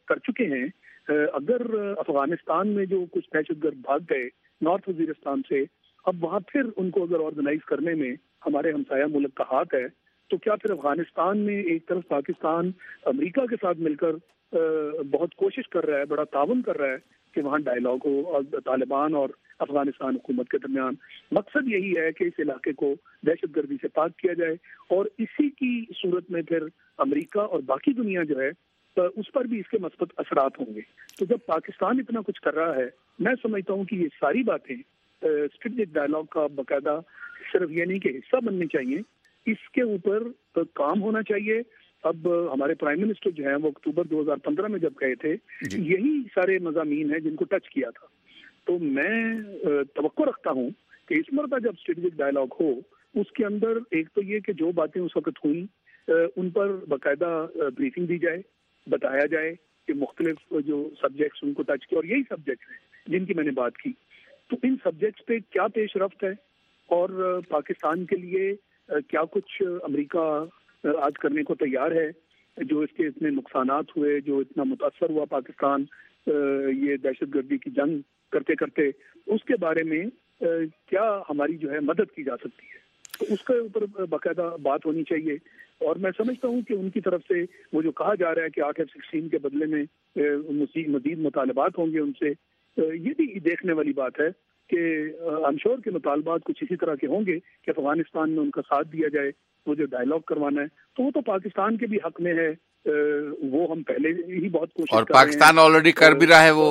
کر چکے ہیں. اگر افغانستان میں جو کچھ دہشت گرد بھاگ گئے نارتھ وزیرستان سے, اب وہاں پھر ان کو اگر آرگنائز کرنے میں ہمارے ہمسایہ ملک کا ہاتھ ہے, تو کیا پھر افغانستان میں ایک طرف پاکستان امریکہ کے ساتھ مل کر بہت کوشش کر رہا ہے, بڑا تعاون کر رہا ہے کہ وہاں ڈائیلاگ ہو اور طالبان اور افغانستان حکومت کے درمیان. مقصد یہی ہے کہ اس علاقے کو دہشت گردی سے پاک کیا جائے, اور اسی کی صورت میں پھر امریکہ اور باقی دنیا جو ہے اس پر بھی اس کے مثبت اثرات ہوں گے. تو جب پاکستان اتنا کچھ کر رہا ہے, میں سمجھتا ہوں کہ یہ ساری باتیں اسٹریٹجک ڈائیلاگ کا باقاعدہ صرف یہ نہیں کہ حصہ بننی چاہیے, اس کے اوپر کام ہونا چاہیے. اب ہمارے پرائم منسٹر جو ہیں وہ اکتوبر 2015 میں جب گئے تھے, یہی سارے مضامین ہیں جن کو ٹچ کیا تھا. تو میں توقع رکھتا ہوں کہ اس مرتبہ جب اسٹریٹجک ڈائیلاگ ہو, اس کے اندر ایک تو یہ کہ جو باتیں اس وقت ہوئیں ان پر باقاعدہ بریفنگ دی جائے, بتایا جائے کہ مختلف جو سبجیکٹس ان کو ٹچ کیا, اور یہی سبجیکٹس ہیں جن کی میں نے بات کی, تو ان سبجیکٹس پہ کیا پیش رفت ہے اور پاکستان کے لیے کیا کچھ امریکہ آج کرنے کو تیار ہے. جو اس کے اتنے نقصانات ہوئے, جو اتنا متاثر ہوا پاکستان یہ دہشت گردی کی جنگ کرتے کرتے, اس کے بارے میں کیا ہماری جو ہے مدد کی جا سکتی ہے, تو اس کے اوپر باقاعدہ بات ہونی چاہیے. اور میں سمجھتا ہوں کہ ان کی طرف سے وہ جو کہا جا رہا ہے کہ 8F-16 کے بدلے میں مزید مطالبات ہوں گے ان سے, یہ بھی دیکھنے والی بات ہے کہ I'm sure کے مطالبات کچھ اسی طرح کے ہوں گے کہ افغانستان میں ان کا ساتھ دیا جائے, وہ جو ڈائیلاگ کروانا ہے تو وہ تو پاکستان کے بھی حق میں ہے, وہ ہم پہلے ہی بہت کوشش اور کر رہے ہیں, پاکستان آلریڈی کر بھی رہا ہے وہ.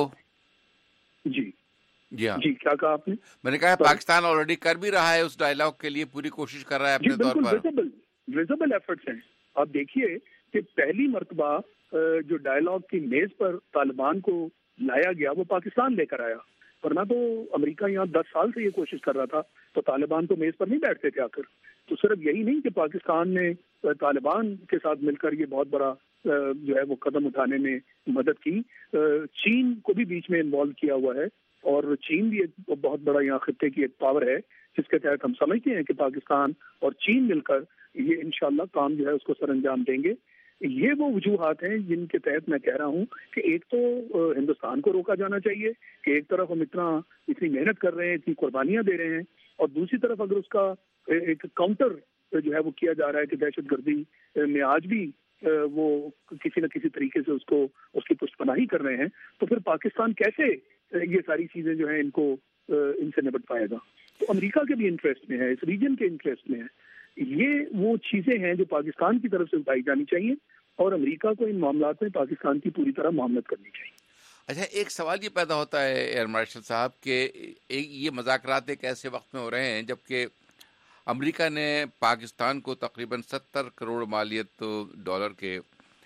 جی ہاں, جی کیا کہا آپ نے؟ میں نے کہا پاکستان آلریڈی کر بھی رہا ہے, اس ڈائیلاگ کے لیے پوری کوشش کر رہا ہے اپنے طور پر. بالکل ویزیبل ایفرٹس ہیں. آپ دیکھیے کہ پہلی مرتبہ جو ڈائیلاگ کی میز پر طالبان کو لایا گیا وہ پاکستان لے کر آیا, ورنہ تو امریکہ یہاں 10 سال سے یہ کوشش کر رہا تھا, تو طالبان تو میز پر نہیں بیٹھتے تھے آ کر. تو صرف یہی نہیں کہ پاکستان نے طالبان کے ساتھ مل کر یہ بہت بڑا جو ہے وہ قدم اٹھانے میں مدد کی, چین کو بھی بیچ میں انوالو کیا ہوا ہے, اور چین بھی ایک بہت بڑا یہاں خطے کی ایک پاور ہے جس کے تحت ہم سمجھتے ہیں کہ پاکستان اور چین مل کر یہ انشاءاللہ کام جو ہے اس کو سر انجام دیں گے. یہ وہ وجوہات ہیں جن کے تحت میں کہہ رہا ہوں کہ ایک تو ہندوستان کو روکا جانا چاہیے کہ ایک طرف ہم اتنی محنت کر رہے ہیں, اتنی قربانیاں دے رہے ہیں, اور دوسری طرف اگر اس کا ایک کاؤنٹر جو ہے وہ کیا جا رہا ہے کہ دہشت گردی میں آج بھی وہ کسی نہ کسی طریقے سے اس کی پشت پناہی کر رہے ہیں, تو پھر پاکستان کیسے یہ ساری چیزیں جو ہیں ان سے نپٹ پائے گا. تو امریکہ کے بھی انٹرسٹ میں ہے, اس ریجن کے انٹرسٹ میں ہے. یہ وہ چیزیں ہیں جو پاکستان کی طرف سے اٹھائی جانی چاہیے, اور امریکہ کو ان معاملات میں پاکستان کی پوری طرح معاملت کرنی چاہیے. اچھا, ایک سوال یہ پیدا ہوتا ہے ایئر مارشل صاحب کہ یہ مذاکرات ایک ایسے وقت میں ہو رہے ہیں جبکہ امریکہ نے پاکستان کو تقریباً 70 کروڑ مالیت ڈالر کے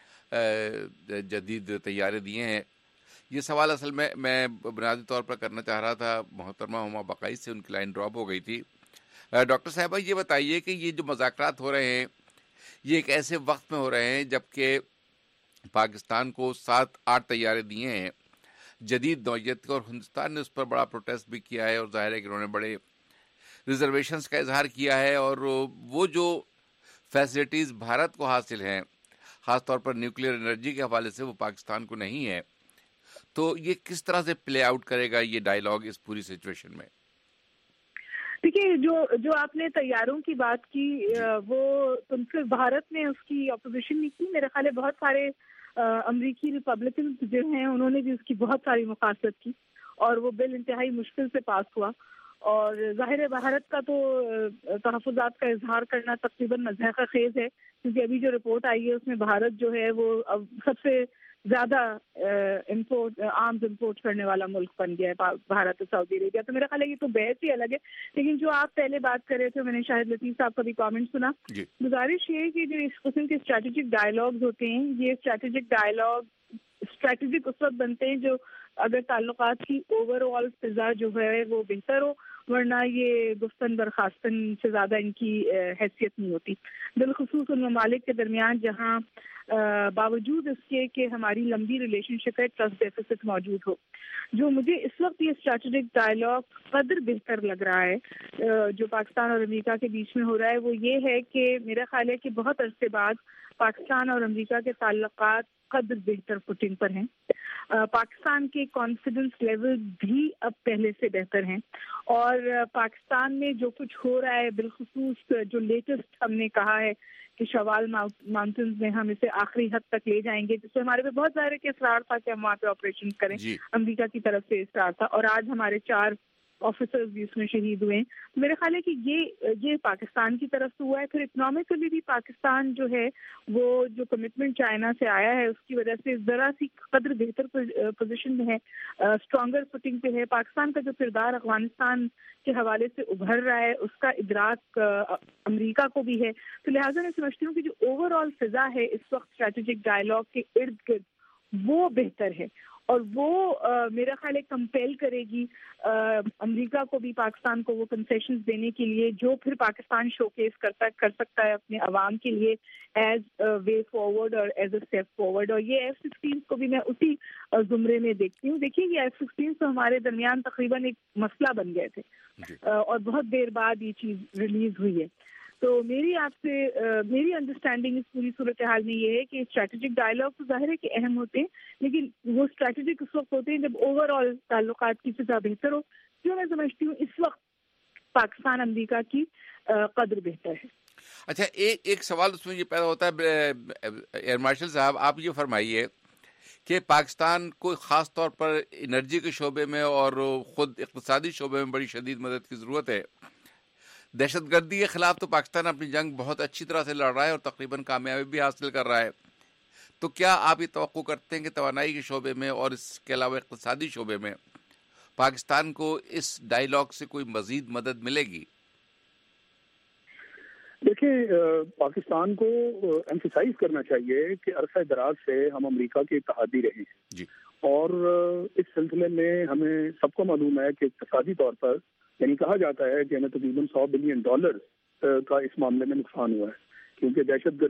جدید طیارے دیے ہیں. یہ سوال اصل میں بنیادی طور پر کرنا چاہ رہا تھا, محترمہ ہما بقائی سے ان کی لائن ڈراپ ہو گئی تھی. ڈاکٹر صاحبہ یہ بتائیے کہ یہ جو مذاکرات ہو رہے ہیں یہ ایک ایسے وقت میں ہو رہے ہیں جبکہ پاکستان کو 7-8 طیارے دیے ہیں جدید نوعیت کے, اور ہندوستان نے اس پر بڑا پروٹیسٹ بھی کیا ہے, اور ظاہر ہے کہ انہوں نے بڑے ریزرویشنز کا اظہار کیا ہے, اور وہ جو فیسلٹیز بھارت کو حاصل ہیں خاص طور پر نیوکلیئر انرجی کے حوالے سے وہ پاکستان کو نہیں ہے. تو یہ کس طرح سے پلے آؤٹ کرے گا یہ ڈائیلاگ اس پوری سچویشن میں؟ دیکھیے, جو آپ نے طیاروں کی بات کی وہ تم سے بھارت نے اس کی اپوزیشن نہیں کی. میرے خیال ہے بہت سارے امریکی ریپبلکنز جو ہیں انہوں نے بھی اس کی بہت ساری مخالفت کی, اور وہ بل انتہائی مشکل سے پاس ہوا. اور ظاہر ہے بھارت کا تو تحفظات کا اظہار کرنا تقریباً مضحکہ خیز ہے, کیونکہ ابھی جو رپورٹ آئی ہے اس میں بھارت جو ہے وہ اب سب سے زیادہ آرمز امپورٹ کرنے والا ملک بن گیا ہے بھارت اور سعودی عربیہ. تو میرا خیال ہے یہ تو بحث ہی الگ ہے. لیکن جو آپ پہلے بات کر رہے تھے, میں نے شاہد لطیف صاحب کا بھی کامنٹ سنا, گزارش یہ ہے کہ جو اس قسم کے اسٹریٹجک ڈائیلاگز ہوتے ہیں, یہ اسٹریٹجک ڈائیلاگ اسٹریٹجک اس وقت بنتے ہیں جو اگر تعلقات کی اوور آل فضا جو ہے وہ بہتر ہو, ورنہ یہ گفتن برخاستن سے زیادہ ان کی حیثیت نہیں ہوتی, بالخصوص ان ممالک کے درمیان جہاں باوجود اس کے کہ ہماری لمبی ریلیشن شپ ہے ٹرسٹ ڈیفیسٹ موجود ہو. جو مجھے اس وقت یہ اسٹریٹجک ڈائیلاگ قدر بہتر لگ رہا ہے جو پاکستان اور امریکہ کے بیچ میں ہو رہا ہے وہ یہ ہے کہ میرا خیال ہے کہ بہت عرصے بعد پاکستان اور امریکہ کے تعلقات قدر بہتر فوٹنگ پر ہیں. پاکستان کے کانفیڈنس لیول بھی اب پہلے سے بہتر ہیں, اور پاکستان میں جو کچھ ہو رہا ہے, بالخصوص جو لیٹسٹ ہم نے کہا ہے کہ شوال ماؤنٹنز میں ہم اسے آخری حد تک لے جائیں گے, جس سے ہمارے پہ بہت ظاہر ہے کہ اصرار تھا کہ ہم وہاں پہ آپریشن کریں. امریکہ کی طرف سے اصرار تھا, اور آج ہمارے 4 آفیسرز بھی اس میں شہید ہوئے ہیں. میرا خیال ہے کہ یہ پاکستان کی طرف سے ہوا ہے. پھر اکنامکلی بھی پاکستان جو ہے وہ جو کمٹمنٹ چائنا سے آیا ہے اس کی وجہ سے ذرا سی قدر بہتر پوزیشن میں ہے, اسٹرانگر فوٹنگ پہ ہے. پاکستان کا جو کردار افغانستان کے حوالے سے ابھر رہا ہے اس کا ادراک امریکہ کو بھی ہے. تو لہٰذا میں سمجھتی ہوں کہ جو اوور آل فضا ہے اس وقت اسٹریٹجک ڈائلاگ کے ارد گرد وہ بہتر ہے, اور وہ میرا خیال ہے کمپیل کرے گی امریکہ کو بھی پاکستان کو وہ کنسیشنز دینے کے لیے جو پھر پاکستان شو کیس کر سکتا ہے اپنے عوام کے لیے ایز وے فارورڈ اور ایز اے اسٹیپ فارورڈ. اور یہ F-16 کو بھی میں اسی زمرے میں دیکھتی ہوں. دیکھیے یہ F-16 تو ہمارے درمیان تقریباً ایک مسئلہ بن گئے تھے, اور بہت دیر بعد یہ چیز ریلیز ہوئی ہے. تو میری انڈرسٹینڈنگ اس پوری صورتحال میں یہ ہے کہ اسٹریٹجک ڈائلاگ تو ظاہر ہے کہ اہم ہوتے ہیں, لیکن وہ اسٹریٹجک اس وقت ہوتے ہیں جب اوور آل تعلقات کی فضا بہتر ہو, جو میں سمجھتی ہوں اس وقت پاکستان امریکہ کی قدر بہتر ہے. اچھا, ایک سوال اس میں یہ پیدا ہوتا ہے ایئر مارشل صاحب, آپ یہ فرمائیے کہ پاکستان کو خاص طور پر انرجی کے شعبے میں اور خود اقتصادی شعبے میں بڑی شدید مدد کی ضرورت ہے. دہشت گردی کے خلاف تو پاکستان اپنی جنگ بہت اچھی طرح سے لڑ رہا ہے اور تقریباً کامیابی بھی حاصل کر رہا ہے. تو کیا آپ یہ توقع کرتے ہیں کہ توانائی کے شعبے میں اور اس کے علاوہ اقتصادی شعبے میں پاکستان کو اس ڈائلاگ سے کوئی مزید مدد ملے گی؟ دیکھیں, پاکستان کو ایمفیسائز کرنا چاہیے کہ عرصہ دراز سے ہم امریکہ کے اتحادی رہے ہیں جی, اور اس سلسلے میں ہمیں سب کو معلوم ہے کہ اقتصادی طور پر یعنی کہا جاتا ہے کہ ہمیں تقریباً $100 بلین کا اس معاملے میں نقصان ہوا ہے, کیونکہ دہشت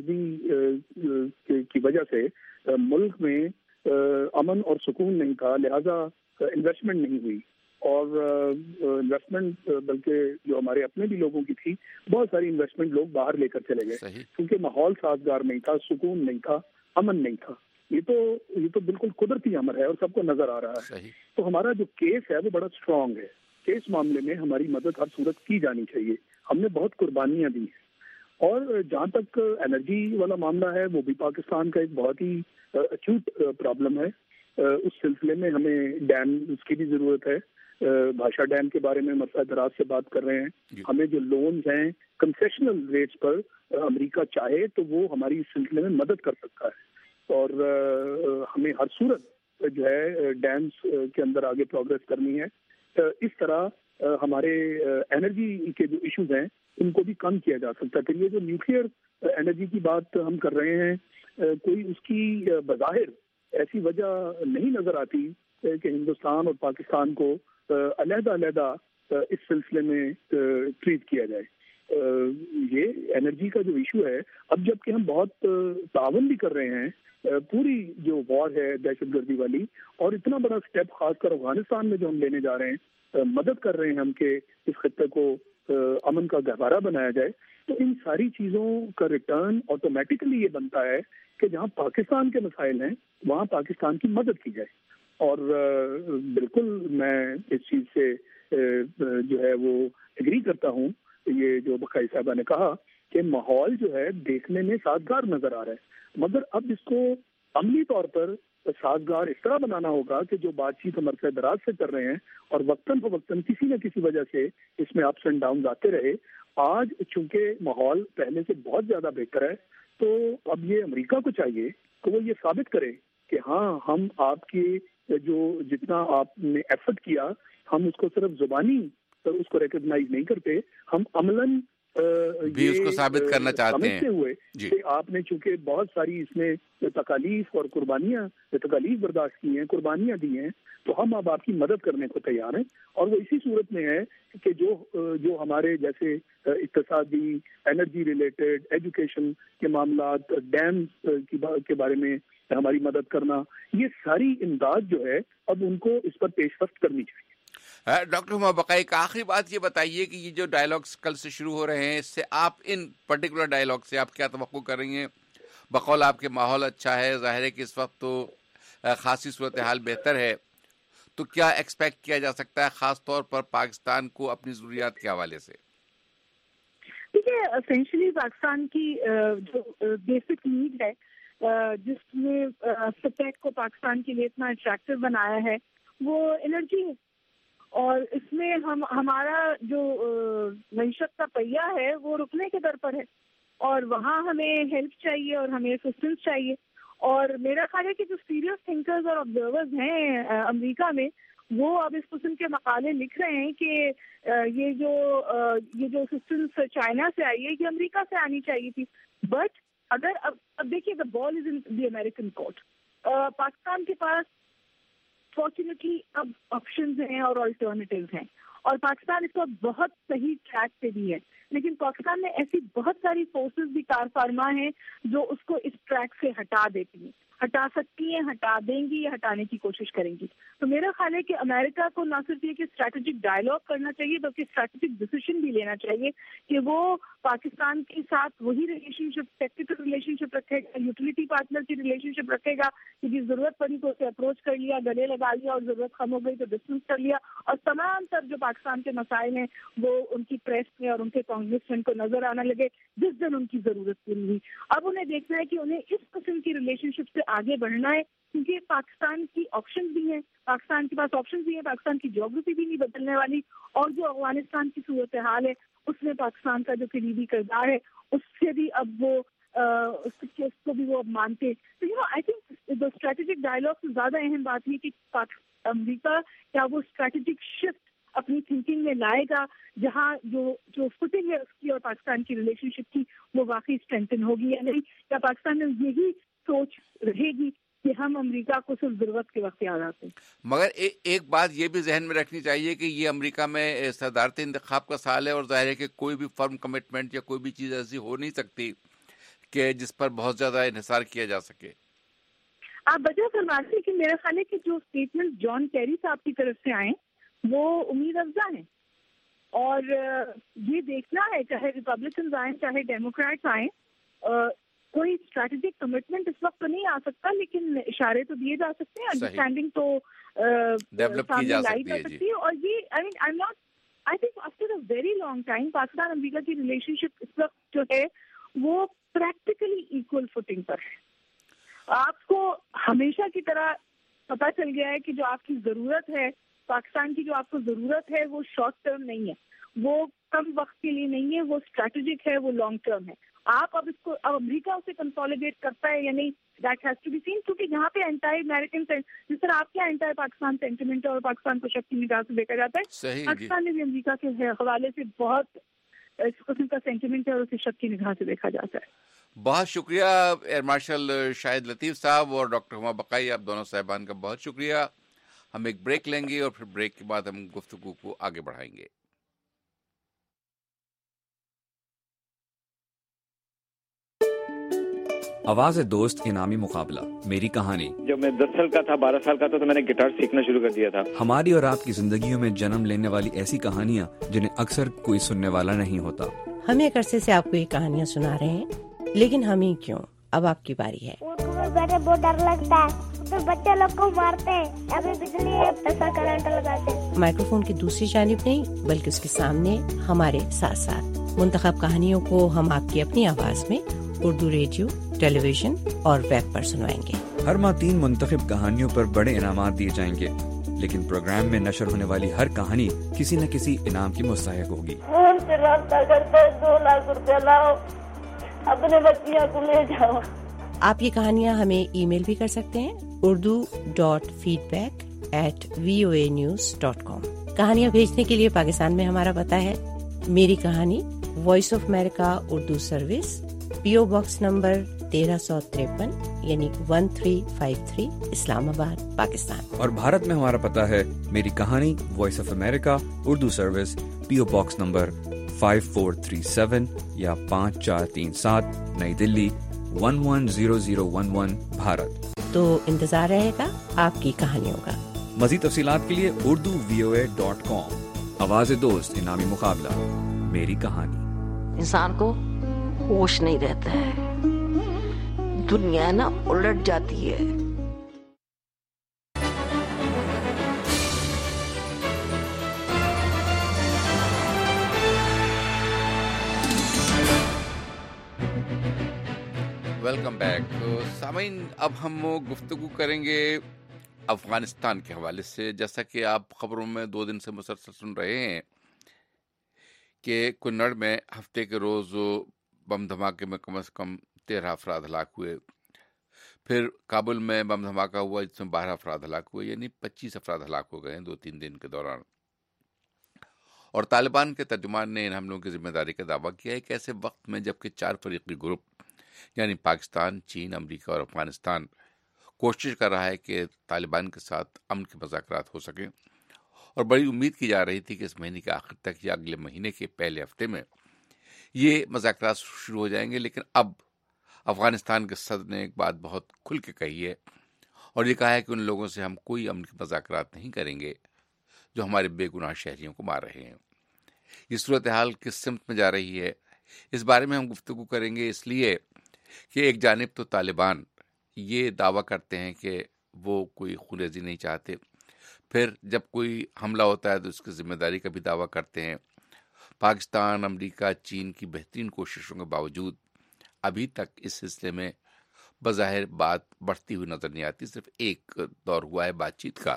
گردی کی وجہ سے ملک میں امن اور سکون نہیں تھا, لہذا انویسٹمنٹ نہیں ہوئی, اور انویسٹمنٹ بلکہ جو ہمارے اپنے بھی لوگوں کی تھی, بہت ساری انویسٹمنٹ لوگ باہر لے کر چلے گئے کیونکہ ماحول سازگار نہیں تھا, سکون نہیں تھا, امن نہیں تھا. یہ تو بالکل قدرتی امر ہے اور سب کو نظر آ رہا ہے. تو ہمارا جو کیس ہے وہ بڑا اسٹرانگ ہے کہ اس معاملے میں ہماری مدد ہر صورت کی جانی چاہیے. ہم نے بہت قربانیاں دی ہیں, اور جہاں تک انرجی والا معاملہ ہے وہ بھی پاکستان کا ایک بہت ہی اکیوٹ پرابلم ہے. اس سلسلے میں ہمیں ڈیم کی بھی ضرورت ہے. بھاشا ڈیم کے بارے میں مسئلہ دراز سے بات کر رہے ہیں. ہمیں جو لونز ہیں کنسیشنل ریٹس پر امریکہ چاہے تو وہ ہماری اس سلسلے میں مدد کر سکتا ہے, اور ہمیں ہر صورت جو ہے ڈیمز کے اندر آگے پروگریس کرنی ہے. اس طرح ہمارے انرجی کے جو ایشوز ہیں ان کو بھی کم کیا جا سکتا ہے. پھر یہ جو نیوکلیئر انرجی کی بات ہم کر رہے ہیں, کوئی اس کی بظاہر ایسی وجہ نہیں نظر آتی کہ ہندوستان اور پاکستان کو علیحدہ اس سلسلے میں ٹریٹ کیا جائے. یہ انرجی کا جو ایشو ہے, اب جب کہ ہم بہت تعاون بھی کر رہے ہیں, پوری جو وار ہے دہشت گردی والی, اور اتنا بڑا سٹیپ خاص کر افغانستان میں جو ہم لینے جا رہے ہیں, مدد کر رہے ہیں ہم کہ اس خطے کو امن کا گہوارہ بنایا جائے, تو ان ساری چیزوں کا ریٹرن آٹومیٹکلی یہ بنتا ہے کہ جہاں پاکستان کے مسائل ہیں وہاں پاکستان کی مدد کی جائے. اور بالکل میں اس چیز سے جو ہے وہ ایگری کرتا ہوں. یہ جو بقائی صاحبہ نے کہا کہ ماحول جو ہے دیکھنے میں سازگار نظر آ رہا ہے, مگر اب اس کو عملی طور پر سازگار اس طرح بنانا ہوگا کہ جو بات چیت ہم عرصہ دراز سے کر رہے ہیں اور وقتاً فوقتاً کسی نہ کسی وجہ سے اس میں اپس اینڈ ڈاؤنز آتے رہے. آج چونکہ ماحول پہلے سے بہت زیادہ بہتر ہے, تو اب یہ امریکہ کو چاہیے کہ وہ یہ ثابت کرے کہ ہاں ہم آپ کی جو جتنا آپ نے ایفرٹ کیا ہم اس کو صرف زبانی اس کو ریکگنائز نہیں کرتے, ہم عملاً بھی اس کو ثابت کرنا چاہتے ہیں ہوئے کہ آپ نے چونکہ بہت ساری اس میں تکالیف اور تکالیف برداشت کی ہیں, قربانیاں دی ہیں, تو ہم اب آپ کی مدد کرنے کو تیار ہیں. اور وہ اسی صورت میں ہے کہ جو ہمارے جیسے اقتصادی, انرجی ریلیٹڈ, ایجوکیشن کے معاملات, ڈیم کے بارے میں ہماری مدد کرنا, یہ ساری امداد جو ہے اب ان کو اس پر پیش رفت کرنی چاہیے. ڈاکٹر ہما بقائی, ایک آخری بات یہ بتائیے کہ یہ جو ڈائلاگس کل سے شروع ہو رہے ہیں, اس سے آپ ان پرٹیکولر ڈائلاگ سے آپ کیا توقع کر رہی ہیں؟ بقول آپ کے ماحول اچھا ہے, ظاہر ہے کہ اس وقت تو خاصی صورتحال بہتر ہے, تو کیا ایکسپیکٹ کیا جا سکتا ہے خاص طور پر پاکستان کو اپنی ضروریات کے حوالے سے؟ دیکھیے اسینشلی پاکستان کی جو بیسک نیڈ ہے جس میں فٹیک کو پاکستان کے لیے اتنا اٹریکٹیو بنایا ہے وہ انرجی ہے, اور اس میں ہمارا جو معیشت کا پہیہ ہے وہ رکنے کے در پر ہے, اور وہاں ہمیں ہیلپ چاہیے اور ہمیں اسسٹنس چاہیے. اور میرا خیال ہے کہ جو سیریس تھنکرز اور آبزرورز ہیں امریکہ میں وہ اب اس قسم کے مقالے لکھ رہے ہیں کہ یہ جو اسسٹنس چائنا سے آئی ہے یہ امریکہ سے آنی چاہیے تھی. بٹ اگر اب دیکھیے the ball is in the American court. Pakistan کے پاس فارچونیٹلی اب آپشنز ہیں اور آلٹرنیٹیوز ہیں, اور پاکستان اس وقت بہت صحیح ٹریک پہ بھی ہے, لیکن پاکستان میں ایسی بہت ساری فورسز بھی کار فرما ہیں جو اس کو اس ٹریک سے ہٹا دیتی ہیں, ہٹا سکتی ہیں, ہٹا دیں گی یا ہٹانے کی کوشش کریں گی. تو میرا خیال ہے کہ امریکہ کو نہ صرف یہ کہ اسٹریٹجک ڈائلاگ کرنا چاہیے بلکہ اسٹریٹجک ڈیسیژن بھی لینا چاہیے کہ وہ پاکستان کے ساتھ وہی relationship, tactical relationship رکھے گا, یوٹیلیٹی پارٹنر کی ریلیشن شپ رکھے گا کہ ضرورت پڑی تو اسے اپروچ کر لیا, گلے لگا لیا, اور ضرورت کم ہو گئی تو ڈسٹینس کر لیا, اور تمام تر جو پاکستان کے مسائل ہیں وہ ان کی پریس میں اور ان کے کانگریسمین کو نظر آنے لگے جس دن ان کی ضرورت پوری ہوئی. اب انہیں دیکھنا ہے کہ انہیں اس قسم کی ریلیشن شپ سے آگے بڑھنا ہے, کیونکہ پاکستان کی آپشن بھی ہیں, پاکستان کے پاس آپشن بھی ہیں, پاکستان کی جغرافی بھی نہیں بدلنے والی, اور جو افغانستان کی صورتحال ہے اس میں پاکستان کا جو قریبی کردار ہے اس سے بھی اب وہ اس کو بھی وہ اب مانتے. تو I think the strategic dialogue سے زیادہ اہم بات یہ کہ امریکہ کیا وہ اسٹریٹجک شفٹ اپنی تھنکنگ میں لائے گا جہاں جو فوٹنگ ہے اس کی اور پاکستان کی ریلیشن شپ کی وہ واقعی اسٹرینتھن ہوگی یا نہیں, یا پاکستان میں یہی سوچ رہے گی کہ ہم امریکہ کو صرف ضرورت کے وقت یاد آتے ہیں. مگر ایک بات یہ بھی ذہن میں رکھنی چاہیے کہ یہ امریکہ میں صدارتی انتخاب کا سال ہے, اور ظاہر ہے کہ کوئی بھی فرم کمٹمنٹ یا کوئی بھی چیز ایسی ہو نہیں سکتی کہ جس پر بہت زیادہ انحصار کیا جا سکے. آپ وجہ فرماتے ہیں کہ میرا خیال ہے کہ جو اسٹیٹمنٹ جان کیری صاحب کی طرف سے آئے وہ امید افزا ہیں, اور یہ دیکھنا ہے چاہے ریپبلکنز آئیں چاہے ڈیموکریٹس آئیں, کوئی اسٹریٹجک کمٹمنٹ اس وقت تو نہیں آ سکتا, لیکن اشارے تو دیے جا سکتے ہیں, انڈرسٹینڈنگ تو ڈیولپ کی جا سکتی ہے. اور یہ I think after a very long time Pakistan امریکہ کی ریلیشن شپ اس وقت جو ہے وہ پریکٹیکلی ایکول فوٹنگ پر ہے. آپ کو ہمیشہ کی طرح پتہ چل گیا ہے کہ جو آپ کی ضرورت ہے پاکستان کی, جو آپ کو ضرورت ہے وہ شارٹ ٹرم نہیں ہے, وہ کم وقت کے لیے نہیں ہے, وہ اسٹریٹجک ہے, وہ لانگ ٹرم ہے. آپ اب امریکہ اسے کنسالیڈیٹ کرتا ہے یا نہیں, that has to be seen, کیونکہ یہاں پہ اینٹائی امریکن جس طرح آپ کیا اینٹائی پاکستان سینٹیمنٹ ہے اور پاکستان کو شک کی نگاہ سے دیکھا جاتا ہے, پاکستان میں بھی امریکہ کے حوالے سے بہت اس قسم کا سینٹیمنٹ ہے اور اسے شک کی نگاہ سے دیکھا جاتا ہے. بہت شکریہ ایئر مارشل شاہد لطیف صاحب اور ڈاکٹر ہما بقائی, آپ دونوں صاحبان کا بہت شکریہ. ہم ایک بریک لیں گے اور پھر بریک کے بعد ہم گفتگو کو آگے بڑھائیں گے. آواز دوست انعامی مقابلہ میری کہانی. جب میں 10 سال کا تھا 12 سال کا تھا تو میں نے گٹار سیکھنا شروع کر دیا تھا. ہماری اور آپ کی زندگیوں میں جنم لینے والی ایسی کہانیاں جنہیں اکثر کوئی سننے والا نہیں ہوتا. ہم ایک عرصے سے آپ کو یہ کہانیاں سنا رہے ہیں, لیکن ہم ہی کیوں, اب آپ کی باری ہے. بیٹھے بہت ڈر لگتا ہے, تو بچے لوگ کو مارتے ہیں, ابھی بجلی ہے ایسا کرنٹ لگاتے ہیں. مائکروفون کی دوسری جانب نہیں بلکہ اس کے سامنے ہمارے ساتھ ساتھ منتخب کہانیوں کو ہم آپ کی اپنی آواز میں اردو ریڈیو, ٹیلی ویژن اور ویب پر سنوائیں گے. ہر ماہ 3 منتخب کہانیوں پر بڑے انعامات دیے جائیں گے, لیکن پروگرام میں نشر ہونے والی ہر کہانی کسی نہ کسی انعام کی مستحق ہوگی. فون سے رابطہ کرتے 2 لاکھ روپے لاؤ, اپنے بچیاں کو لے جاؤ. آپ یہ کہانیاں ہمیں ای میل بھی کر سکتے ہیں urdu.feedback@voanews.com. کہانیاں بھیجنے کے لیے پاکستان میں ہمارا پتہ ہے میری کہانی, Voice of America Urdu service, PO box number 1353 یعنی 1353 اسلام آباد, پاکستان. اور بھارت میں ہمارا پتہ ہے میری کہانی, Voice of America Urdu service, PO box number 5437 یا 5437 نئی دلی 110011 بھارت. تو انتظار رہے گا آپ کی کہانیوں کا. مزید تفصیلات کے لیے urduvoa.com. آواز دوست انعامی مقابلہ میری کہانی. انسان کو ہوش نہیں رہتا ہے, दुनिया ना उलट जाती है। Welcome back. तो सामीन, अब हम गुफ्तगू करेंगे अफगानिस्तान के हवाले से। जैसा कि आप खबरों में 2 दिन से मुसलसल सुन रहे हैं कि कुन्नड़ में हफ्ते के रोज बम धमाके में कम से कम 13 अफराद हलाक हुए। फिर काबुल में बम धमाका हुआ जिसमें 12 अफराद हलाक हुए, यानी 25 अफराद हलाक हो गए हैं 2-3 दिन के दौरान। और तालिबान के तर्जुमान ने इन हमलों की जिम्मेदारी का दावा किया है कि ऐसे वक्त में जबकि 4 फरीकी ग्रुप यानी पाकिस्तान, चीन, अमेरिका और अफगानिस्तान कोशिश कर रहा है कि तालिबान के साथ अमन के मुज़ाकरात हो सकें, और बड़ी उम्मीद की जा रही थी कि इस महीने के आखिर तक या अगले महीने के पहले हफ्ते में ये मुज़ाकरात शुरू हो जाएंगे। लेकिन अब अफगानिस्तान के सदर ने एक बात बहुत खुल के कही है और ये कहा है कि उन लोगों से हम कोई अमन के मुज़ाकरात नहीं करेंगे जो हमारे बेगुनाह शहरियों को मार रहे हैं। ये सूरत हाल किस सिमत में जा रही है, इस बारे में हम गुफ्तगू करेंगे, इसलिए कि एक जानिब तो तालिबान ये दावा करते हैं कि वो कोई खुरेजी नहीं चाहते, फिर जब कोई हमला होता है तो उसकी जिम्मेदारी का भी दावा करते हैं। पाकिस्तान, अमेरिका, चीन की बेहतरीन कोशिशों के बावजूद अभी तक इस सिलसिले में बज़ाहिर बात बढ़ती हुई नजर नहीं आती। सिर्फ एक दौर हुआ है बातचीत का।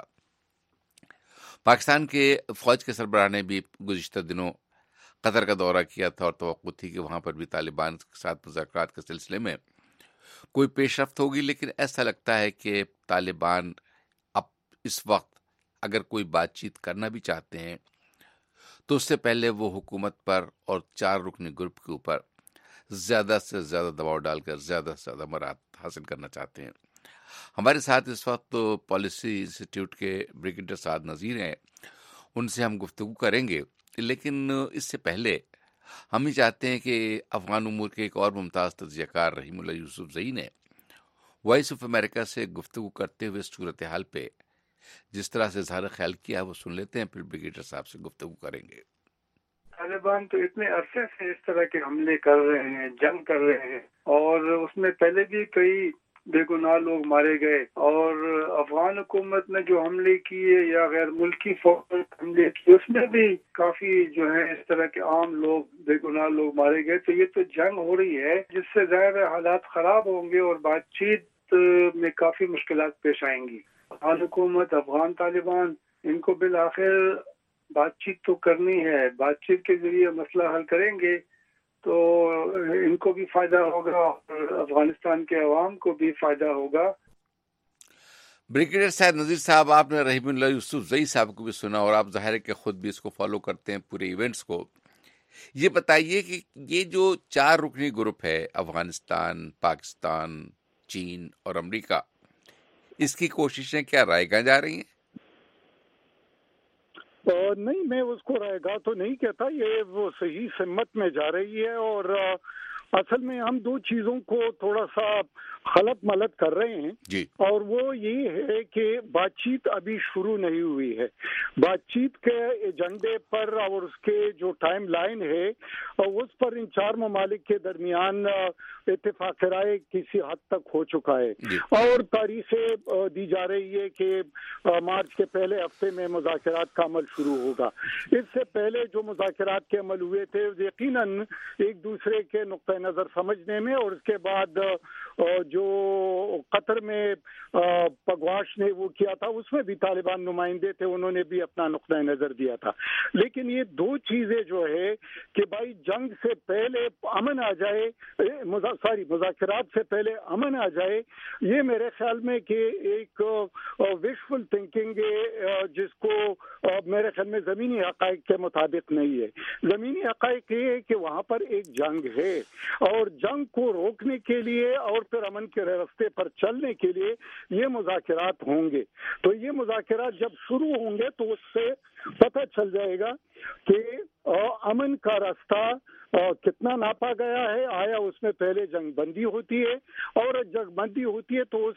पाकिस्तान के फौज के सरबराह ने भी गुज़िश्ता दिनों कतर का दौरा किया था और तवक्कुह थी कि वहां पर भी तालिबान के साथ मुज़ाकरात के सिलसिले में कोई पेशरफ्त होगी, लेकिन ऐसा लगता है कि तालिबान अब इस वक्त अगर कोई बातचीत करना भी चाहते हैं तो उससे पहले वो हुकूमत पर और 4 रुकनी ग्रुप के ऊपर ज़्यादा से ज़्यादा दबाव डालकर ज़्यादा से ज़्यादा मराहत हासिल करना चाहते हैं। हमारे साथ इस वक्त तो पॉलिसी इंस्टीट्यूट के ब्रिगेडियर साद नज़ीर हैं, उनसे हम गुफ्तगू करेंगे, लेकिन इससे पहले हम ही चाहते हैं कि अफगान उमूर के एक और मुमताज़ तज्ज़ियाकार रहीमुल्लाह यूसुफ़ज़ई ने वॉइस ऑफ अमेरिका से गुफ्तगू करते हुए सूरत हाल पे जिस तरह से इज़हार ख्याल किया वो सुन लेते हैं, फिर ब्रिगेडियर साहब से गुफ्तगू करेंगे। तालिबान तो इतने अरसे से इस तरह के हमले कर रहे हैं, जंग कर रहे हैं, और उसमें पहले भी कई बेगुनाह लोग मारे गए, और अफगान हुकूमत ने जो हमले किए या गैर मुल्की फौज हमले किए उसमें भी काफी जो है इस तरह के आम लोग, बेगुनाह लोग मारे गए। तो ये तो जंग हो रही है जिससे ज़ाहिर हालात खराब होंगे और बातचीत में काफी मुश्किलात पेश आएंगी। अफगान हुकूमत, अफगान तालिबान, इनको बिल आखिर बातचीत तो करनी है, बातचीत के जरिए मसला हल करेंगे तो इनको भी फायदा होगा और अफगानिस्तान के अवाम को भी फायदा होगा। ब्रिगेडियर साहब नज़ीर साहब, आपने रहीमुल्लाह यूसुफ़ज़ई साहब को भी सुना और आप ज़ाहिर है कि खुद भी इसको फॉलो करते हैं पूरे इवेंट्स को। ये बताइए कि ये जो 4 रुकनी ग्रुप है, अफगानिस्तान, पाकिस्तान, चीन और अमेरिका, इसकी कोशिशें क्या रायगा जा रही हैं? नहीं, मैं उसको रहेगा तो नहीं कहता, ये वो सही सिमत में जा रही है। और असल में हम 2 चीजों को थोड़ा सा खलत मलत कर रहे हैं जी। और वो ये है कि बातचीत अभी शुरू नहीं हुई है। बातचीत के एजेंडे पर और उसके जो टाइम लाइन है उस पर इन 4 ममालिक के दरमियान इत्तेफाक राय किसी हद तक हो चुका है और तारीखें दी जा रही है कि मार्च के पहले हफ्ते में मुज़ाकरात का अमल शुरू होगा। इससे पहले जो मुज़ाकरात के अमल हुए थे यकीनन एक दूसरे के नुक्ता नज़र समझने में, और उसके बाद जो कतर में पगवाश ने वो किया था उसमें भी तालिबान नुमाइंदे थे, उन्होंने भी अपना नुक्ता नज़र दिया था। लेकिन ये 2 चीजें जो है कि भाई जंग से पहले अमन आ जाए, मुज़ाकरात से पहले अमन आ जाए, ये मेरे ख्याल में कि एक विशफुल थिंकिंग है जिसको मेरे ख्याल में ज़मीनी हक़ाइक़ के मुताबिक नहीं है। ज़मीनी हक़ाइक़ ये है कि वहाँ पर एक जंग है और जंग को रोकने के लिए और फिर अमन के रास्ते पर चलने के लिए ये मुज़ाकरात होंगे। तो ये मुज़ाकरात जब शुरू होंगे तो उससे पता चल जाएगा کہ امن کا راستہ کتنا ناپا گیا ہے. آیا اس میں پہلے جنگ بندی ہوتی ہے, اور جنگ بندی ہوتی ہے تو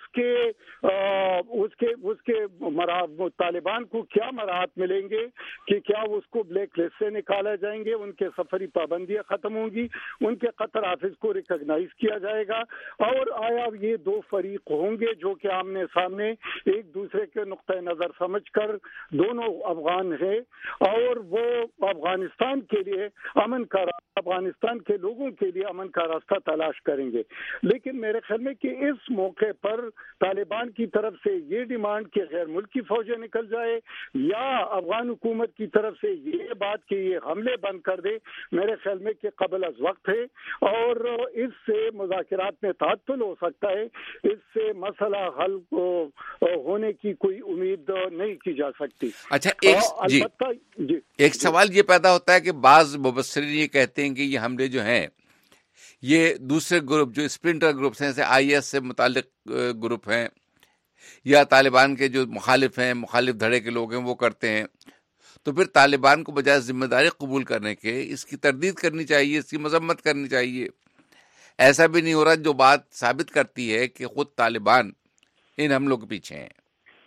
اس کے طالبان کو کیا مراحت ملیں گے, کہ کیا اس کو بلیک لسٹ سے نکالا جائیں گے, ان کے سفری پابندیاں ختم ہوں گی, ان کے قطر آفس کو ریکگنائز کیا جائے گا, اور آیا یہ دو فریق ہوں گے جو کہ آمنے سامنے ایک دوسرے کے نقطۂ نظر سمجھ کر دونوں افغان ہیں, اور وہ افغانستان کے لیے امن کا افغانستان کے لوگوں کے لیے امن کا راستہ تلاش کریں گے. لیکن میرے خیال میں کہ اس موقع پر طالبان کی طرف سے یہ ڈیمانڈ کہ غیر ملکی فوجیں نکل جائے, یا افغان حکومت کی طرف سے یہ بات کہ یہ حملے بند کر دے, میرے خیال میں کہ قبل از وقت ہے, اور اس سے مذاکرات میں تعطل ہو سکتا ہے, اس سے مسئلہ حل ہونے کی کوئی امید نہیں کی جا سکتی. اچھا, ایک سوال یہ پیدا ہوتا ہے کہ بعض مبصرین یہ کہتے ہیں کہ یہ حملے جو ہیں یہ دوسرے گروپ جو اسپلنٹر گروپس ہیں, جیسے آئی ایس سے متعلق گروپ ہیں یا طالبان کے جو مخالف ہیں, مخالف دھڑے کے لوگ ہیں, وہ کرتے ہیں. تو پھر طالبان کو بجائے ذمہ داری قبول کرنے کے اس کی تردید کرنی چاہیے, اس کی مذمت کرنی چاہیے. ایسا بھی نہیں ہو رہا, جو بات ثابت کرتی ہے کہ خود طالبان ان حملوں کے پیچھے ہیں.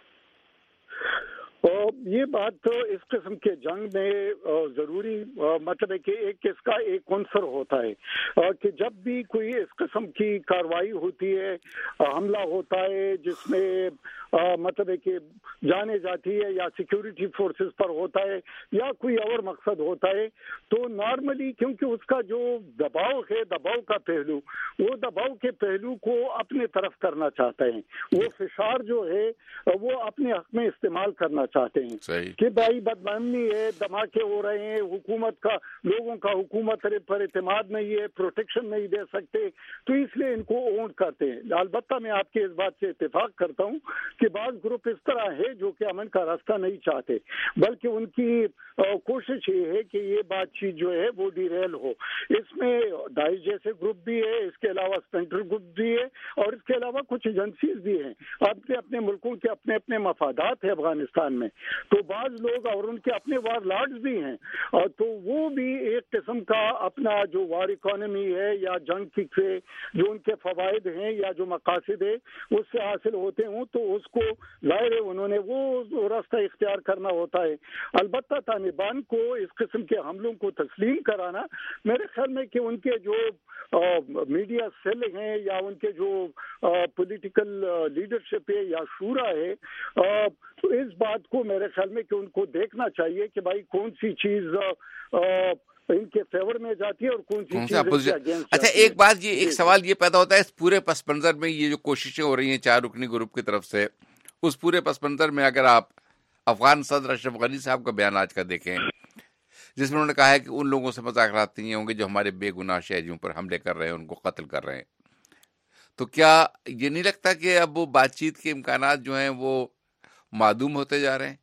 یہ بات تو اس قسم کے جنگ میں ضروری مطلب ہے کہ اس کا ایک عنصر ہوتا ہے کہ جب بھی کوئی اس قسم کی کارروائی ہوتی ہے, حملہ ہوتا ہے جس میں مطلب ہے کہ جانے جاتی ہے یا سیکیورٹی فورسز پر ہوتا ہے یا کوئی اور مقصد ہوتا ہے, تو نارملی کیونکہ اس کا جو دباؤ ہے, دباؤ کا پہلو, وہ دباؤ کے پہلو کو اپنے طرف کرنا چاہتے ہیں, وہ فشار جو ہے وہ اپنے حق میں استعمال کرنا چاہتے ہیں کہ بھائی بدامنی ہے, دھماکے ہو رہے ہیں, حکومت کا لوگوں کا حکومت پر اعتماد نہیں ہے, پروٹیکشن نہیں دے سکتے, تو اس لیے ان کو اونٹ کرتے ہیں. البتہ میں آپ کے اس بات سے اتفاق کرتا ہوں کہ بعض گروپ اس طرح ہے جو کہ امن کا راستہ نہیں چاہتے, بلکہ ان کی کوشش یہ ہے کہ یہ بات چیت جو ہے وہ ڈیریل ہو. اس میں داعش جیسے گروپ بھی ہے, اس کے علاوہ سینٹرل گروپ بھی ہے, اور اس کے علاوہ کچھ ایجنسیز بھی ہیں. اپنے ملکوں کے اپنے مفادات ہیں افغانستان میں, تو بعض لوگ اور ان کے اپنے وار لارڈز بھی ہیں, اور تو وہ بھی ایک قسم کا اپنا جو وار اکانومی ہے یا جنگ کی جو ان کے فوائد ہیں یا جو مقاصد ہے اس سے حاصل ہوتے ہوں, تو اس کو ظاہر ہے انہوں نے وہ راستہ اختیار کرنا ہوتا ہے. البتہ طالبان کو اس قسم کے حملوں کو تسلیم کرانا, میرے خیال میں کہ ان کے جو میڈیا سیل ہیں یا ان کے جو پولیٹیکل لیڈرشپ ہے یا شورا ہے, تو اس بات کو میرے خیال میں کہ ان کو دیکھنا چاہیے کہ بھائی کون سی چیز ان کے فیور میں جاتی ہے اور کون سی چیز اگینسٹ. اچھا, ایک بات یہ, ایک سوال یہ پیدا ہوتا ہے اس پورے پس منظر میں, یہ جو کوششیں ہو رہی ہیں 4 رکنی گروپ کی طرف سے, اس پورے پس منظر میں اگر آپ افغان صدر اشرف غنی صاحب کا بیان آج کا دیکھیں, جس میں انہوں نے کہا ہے کہ ان لوگوں سے مذاکرات نہیں ہوں گے جو ہمارے بے گناہ شہریوں پر حملے کر رہے ہیں, ان کو قتل کر رہے ہیں, تو کیا یہ نہیں لگتا کہ اب وہ بات چیت کے امکانات جو ہیں وہ معدوم ہوتے جا رہے ہیں؟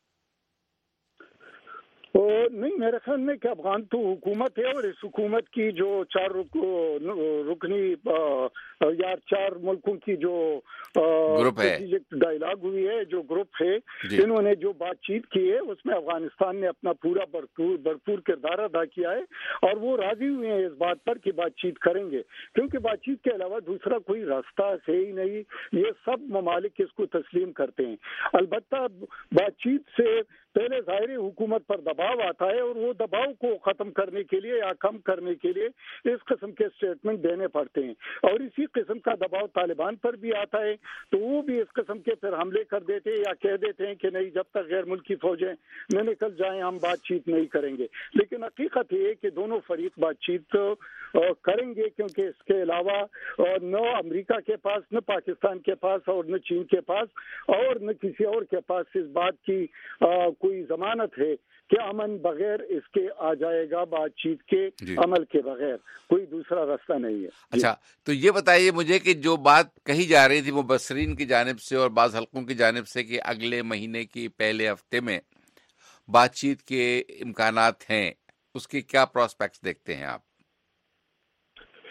نہیں, میرے خیال میں کہ افغان تو حکومت ہے, اور اس حکومت کی جو 4 رکنی یا 4 ملکوں کی جو گروپ ہے, ڈائلاگ ہوئی ہے, جو گروپ ہے, انہوں نے جو بات چیت کی ہے اس میں افغانستان نے اپنا پورا بھرپور کردار ادا کیا ہے, اور وہ راضی ہوئے ہیں اس بات پر کہ بات چیت کریں گے, کیونکہ بات چیت کے علاوہ دوسرا کوئی راستہ ہے ہی نہیں. یہ سب ممالک اس کو تسلیم کرتے ہیں. البتہ بات چیت سے پہلے ظاہری حکومت پر دباؤ آتا ہے, اور وہ دباؤ کو ختم کرنے کے لیے یا کم کرنے کے لیے اس قسم کے اسٹیٹمنٹ دینے پڑتے ہیں, اور اسی قسم کا دباؤ طالبان پر بھی آتا ہے, تو وہ بھی اس قسم کے پھر حملے کر دیتے ہیں یا کہہ دیتے ہیں کہ نہیں, جب تک غیر ملکی فوجیں نہ نکل جائیں ہم بات چیت نہیں کریں گے. لیکن حقیقت یہ ہے کہ دونوں فریق بات چیت کریں گے, کیونکہ اس کے علاوہ نہ امریکہ کے پاس, نہ پاکستان کے پاس, اور نہ چین کے پاس, اور نہ کسی اور کے پاس اس بات کی کوئی ضمانت ہے کہ امن بغیر اس کے آ جائے گا. بات چیت کے عمل کے بغیر کوئی دوسرا راستہ نہیں ہے. اچھا, تو یہ بتائیے مجھے کہ جو بات کہی جا رہی تھی مبصرین کی جانب سے اور بعض حلقوں کی جانب سے کہ اگلے مہینے کی پہلے ہفتے میں بات چیت کے امکانات ہیں, اس کے کیا پراسپیکٹس دیکھتے ہیں آپ؟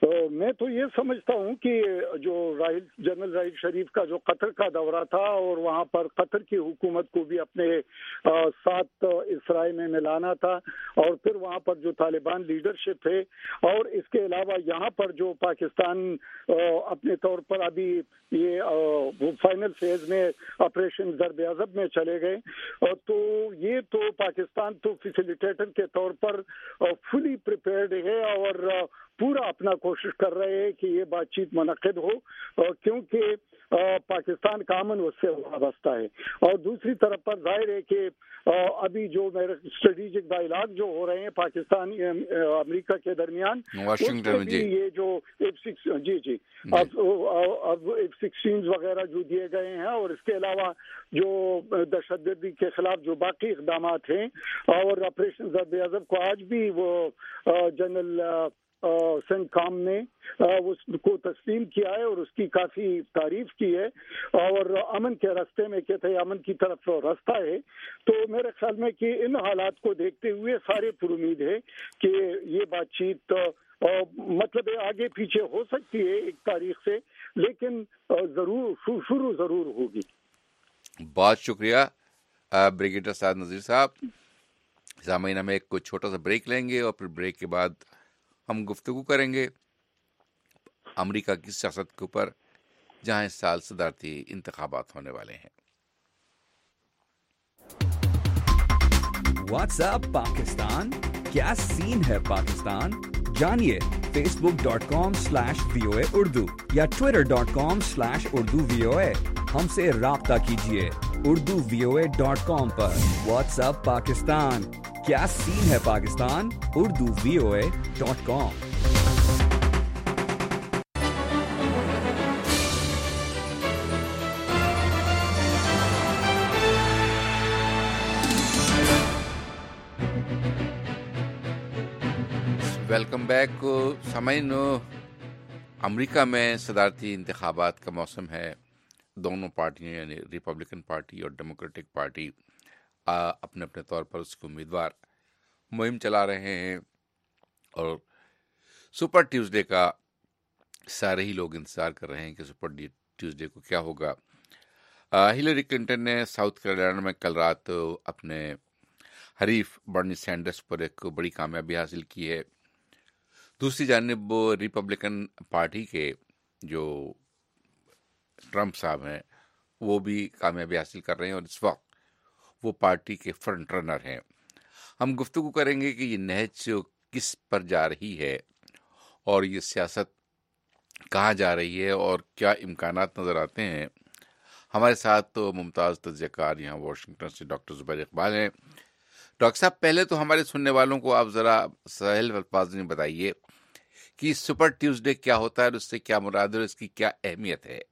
मैं तो ये समझता हूँ कि जो जनरल राहिल शरीफ का जो कतर का दौरा था और वहाँ पर कतर की हुकूमत को भी अपने साथ इसराइल में मिलाना था, और फिर वहाँ पर जो तालिबान लीडरशिप है, और इसके अलावा यहाँ पर जो पाकिस्तान अपने तौर पर अभी ये फाइनल फेज में ऑपरेशन ज़र्ब-ए-अज़ब में चले गए, तो ये तो पाकिस्तान तो फैसिलिटेटर के तौर पर फुली प्रिपेयर्ड है और पूरा अपना कोशिश कर रहे हैं कि ये बातचीत मुनक़िद हो, क्योंकि पाकिस्तान का अमन उससे वाबस्ता है। और दूसरी तरफ पर जाहिर है कि अभी जो मेरे स्ट्रेटेजिक डायलॉग जो हो रहे हैं पाकिस्तान अमेरिका के दरमियान, वाशिंगटन में ये जो अब F-16 वगैरह जो दिए गए हैं, और इसके अलावा जो दहशतगर्दी के खिलाफ जो बाकी इक़दाम हैं, और ऑपरेशन ज़र्ब-ए-अज़ब को आज भी वो जनरल सेंटकॉम ने उसको तस्लीम किया है और उसकी काफी तारीफ की है, और अमन के रास्ते में कहते हैं अमन की तरफ रास्ता है। तो मेरे ख्याल में कि इन हालात को देखते हुए सारे पुरुमीद है कि ये बातचीत मतलब आगे पीछे हो सकती है एक तारीख से, लेकिन जरूर शुरू जरूर होगी। बहुत शुक्रिया ब्रिगेडियर साद नज़ीर साहब। सामईन, हम एक छोटा सा ब्रेक लेंगे और फिर ब्रेक के बाद हम गुफ्तगू करेंगे अमेरिका की सियासत के ऊपर, जहां इस साल सदारती इंतखाबात होने वाले हैं। व्हाट्सएप पाकिस्तान, क्या सीन है पाकिस्तान? जानिए facebook.com/VOA उर्दू या twitter.com/Urdu VOA। हमसे राब्ता कीजिए urduvoa.com पर। व्हाट्सएप पाकिस्तान, क्या सीन है पाकिस्तान? urduvoa.com। Welcome back. सामईन, अमेरिका में सदारती इंतखाबात का मौसम है। दोनों पार्टियां यानी रिपब्लिकन पार्टी और डेमोक्रेटिक पार्टी अपने अपने तौर पर उसके उम्मीदवार मुहिम चला रहे हैं, और सुपर ट्यूसडे का सारे ही लोग इंतजार कर रहे हैं कि सुपर ट्यूसडे को क्या होगा। हिलरी क्लिंटन ने साउथ कैरोलिना में कल रात अपने हरीफ बर्नी सैंडर्स पर एक बड़ी कामयाबी हासिल की है। दूसरी जानिब रिपब्लिकन पार्टी के जो ट्रंप साहब हैं वो भी कामयाबी हासिल कर रहे हैं, और इस वक्त वो पार्टी के फ्रंट रनर हैं। हम गुफ्तगू करेंगे कि ये नहज किस पर जा रही है और ये सियासत कहाँ जा रही है और क्या इम्कानात नज़र आते हैं। हमारे साथ तो मुमताज़ तज्ज़ियाकार यहाँ वाशिंगटन से डॉक्टर ज़ुबैर इकबाल हैं। डॉक्टर साहब, पहले तो हमारे सुनने वालों को आप ज़रा सहल अल्फाज में बताइए कि सुपर ट्यूसडे क्या होता है और उससे क्या मुराद है और इसकी क्या अहमियत है।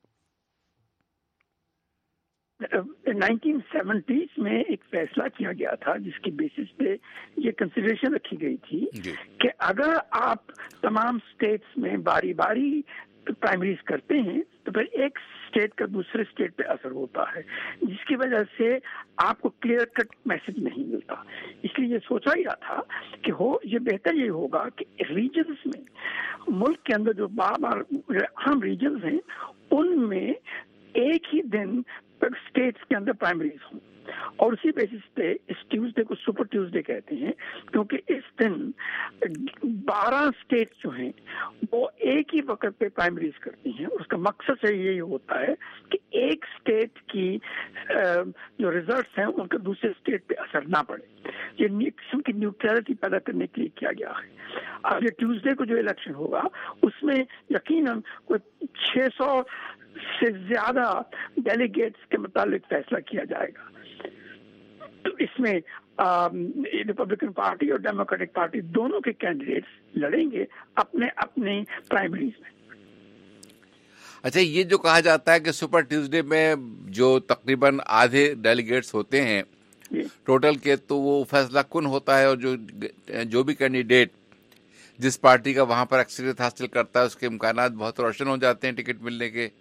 1970s में एक फैसला किया गया था जिसकी बेसिस पे ये कंसिडरेशन रखी गई थी कि अगर आप तमाम स्टेट्स में बारी बारी प्राइमरीज करते हैं तो फिर एक स्टेट का दूसरे स्टेट पे असर होता है, जिसकी वजह से आपको क्लियर कट मैसेज नहीं मिलता। इसलिए ये सोचा गया था कि ये बेहतर ये होगा कि रीजन्स में, मुल्क के अंदर जो बार अहम रीजन्स हैं उनमें एक ही दिन स्टेट्स के अंदर प्राइमरीज हों, और उसी बेसिस पे इस ट्यूसडे को सुपर ट्यूसडे कहते हैं, क्योंकि इस दिन 12 स्टेट्स जो हैं वो एक ही वक्त पे प्राइमरीज करती हैं। उसका मकसद से यही होता है कि एक स्टेट की जो रिजल्ट्स हैं उनका दूसरे स्टेट पे असर ना पड़े। ये किस्म की न्यूट्रलिटी पैदा करने के लिए किया गया है। अब ये ट्यूसडे को जो इलेक्शन होगा उसमें यकीनन कोई 600 से ज्यादा डेलीगेट्स के मुताबिक फैसला किया जाएगा। तो इसमें रिपब्लिकन पार्टी और डेमोक्रेटिक पार्टी दोनों के कैंडिडेट्स लड़ेंगे अपने अपने प्राइमरीज में। अच्छा, ये जो कहा जाता है कि सुपर ट्यूसडे में जो तकरीबन आधे डेलीगेट्स होते हैं टोटल के, तो वो फैसला कुन होता है, और जो भी कैंडिडेट जिस पार्टी का वहां पर अक्सरियत हासिल करता है उसके इम्कानात बहुत रोशन हो जाते हैं टिकट मिलने के।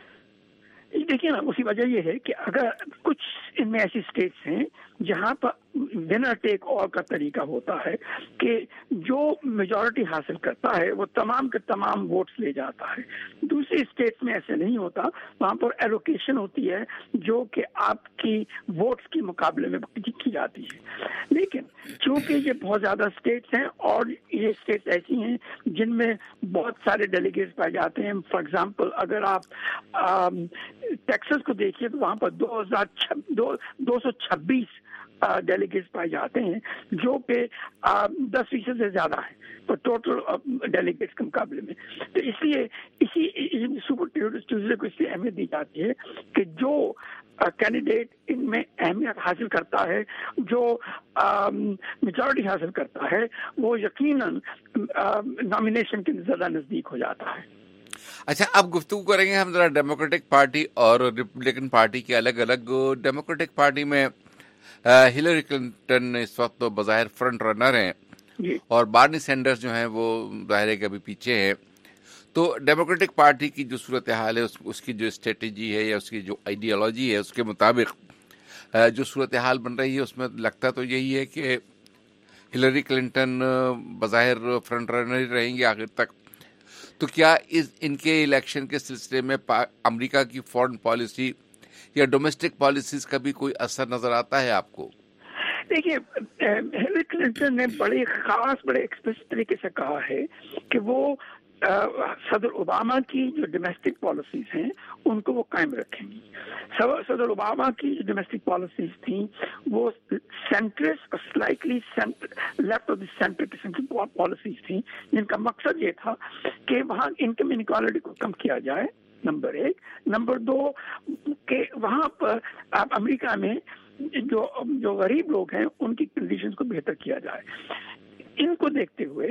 देखिए ना, उसी वजह ये है कि अगर कुछ इनमें ऐसी स्टेट्स हैं जहां पर ونر ٹیک آل کا طریقہ ہوتا ہے کہ جو میجورٹی حاصل کرتا ہے وہ تمام کے تمام ووٹس لے جاتا ہے. دوسری اسٹیٹس میں ایسے نہیں ہوتا, وہاں پر ایلوکیشن ہوتی ہے جو کہ آپ کی ووٹس کے مقابلے میں کی جاتی ہے. لیکن چونکہ یہ بہت زیادہ اسٹیٹس ہیں اور یہ اسٹیٹس ایسی ہیں جن میں بہت سارے ڈیلیگیٹس پائے جاتے ہیں. فار ایگزامپل اگر آپ ٹیکساس کو دیکھیے تو وہاں پر 226 ڈیلیگیٹس پائے جاتے ہیں جو کہ 10% سے زیادہ ہے ٹوٹل ڈیلیگیٹس کے مقابلے میں. تو اس لیے اسی سپر ٹیوزڈے کو اس لیے اہمیت دی جاتی ہے کہ جو کینڈیڈیٹ ان میں اہمیت حاصل کرتا ہے, جو میجورٹی حاصل کرتا ہے, وہ یقیناً نامینیشن کے زیادہ نزدیک ہو جاتا ہے. اچھا, اب گفتگو کریں گے ہم ذرا ڈیموکریٹک پارٹی اور ریپبلکن پارٹی کے الگ الگ. ڈیموکریٹک پارٹی میں ہلری کلنٹن اس وقت تو بظاہر فرنٹ رنر ہیں اور بارنی سینڈرز جو ہیں وہ ظاہر ہے کہ ابھی پیچھے ہیں. تو ڈیموکریٹک پارٹی کی جو صورتحال ہے, اس کی جو اسٹریٹجی ہے یا اس کی جو آئیڈیالوجی ہے, اس کے مطابق جو صورتحال بن رہی ہے اس میں لگتا تو یہی ہے کہ ہلری کلنٹن بظاہر فرنٹ رنر ہی رہیں گے آخر تک. تو کیا ان کے الیکشن کے سلسلے میں امریکہ کی فارن پالیسی یا ڈومیسٹک پالیسیز کا بھی کوئی اثر نظر آتا ہے آپ کو؟ دیکھیے, ہلری کلنٹن نے بڑے ایکسپریس طریقے سے کہا ہے کہ وہ صدر اوباما کی جو ڈومیسٹک پالیسیز ہیں ان کو وہ قائم رکھیں گی. صدر اوباما کی جو ڈومیسٹک پالیسیز تھیں وہ سینٹرسٹ اور slightly left of the center قسم کی پالیسیز تھیں جن کا مقصد یہ تھا کہ وہاں انکم انیکوالٹی کو کم کیا جائے, نمبر 1. نمبر 2 کہ وہاں پر امریکہ میں جو غریب لوگ ہیں ان کی کنڈیشنز کو بہتر کیا جائے. ان کو دیکھتے ہوئے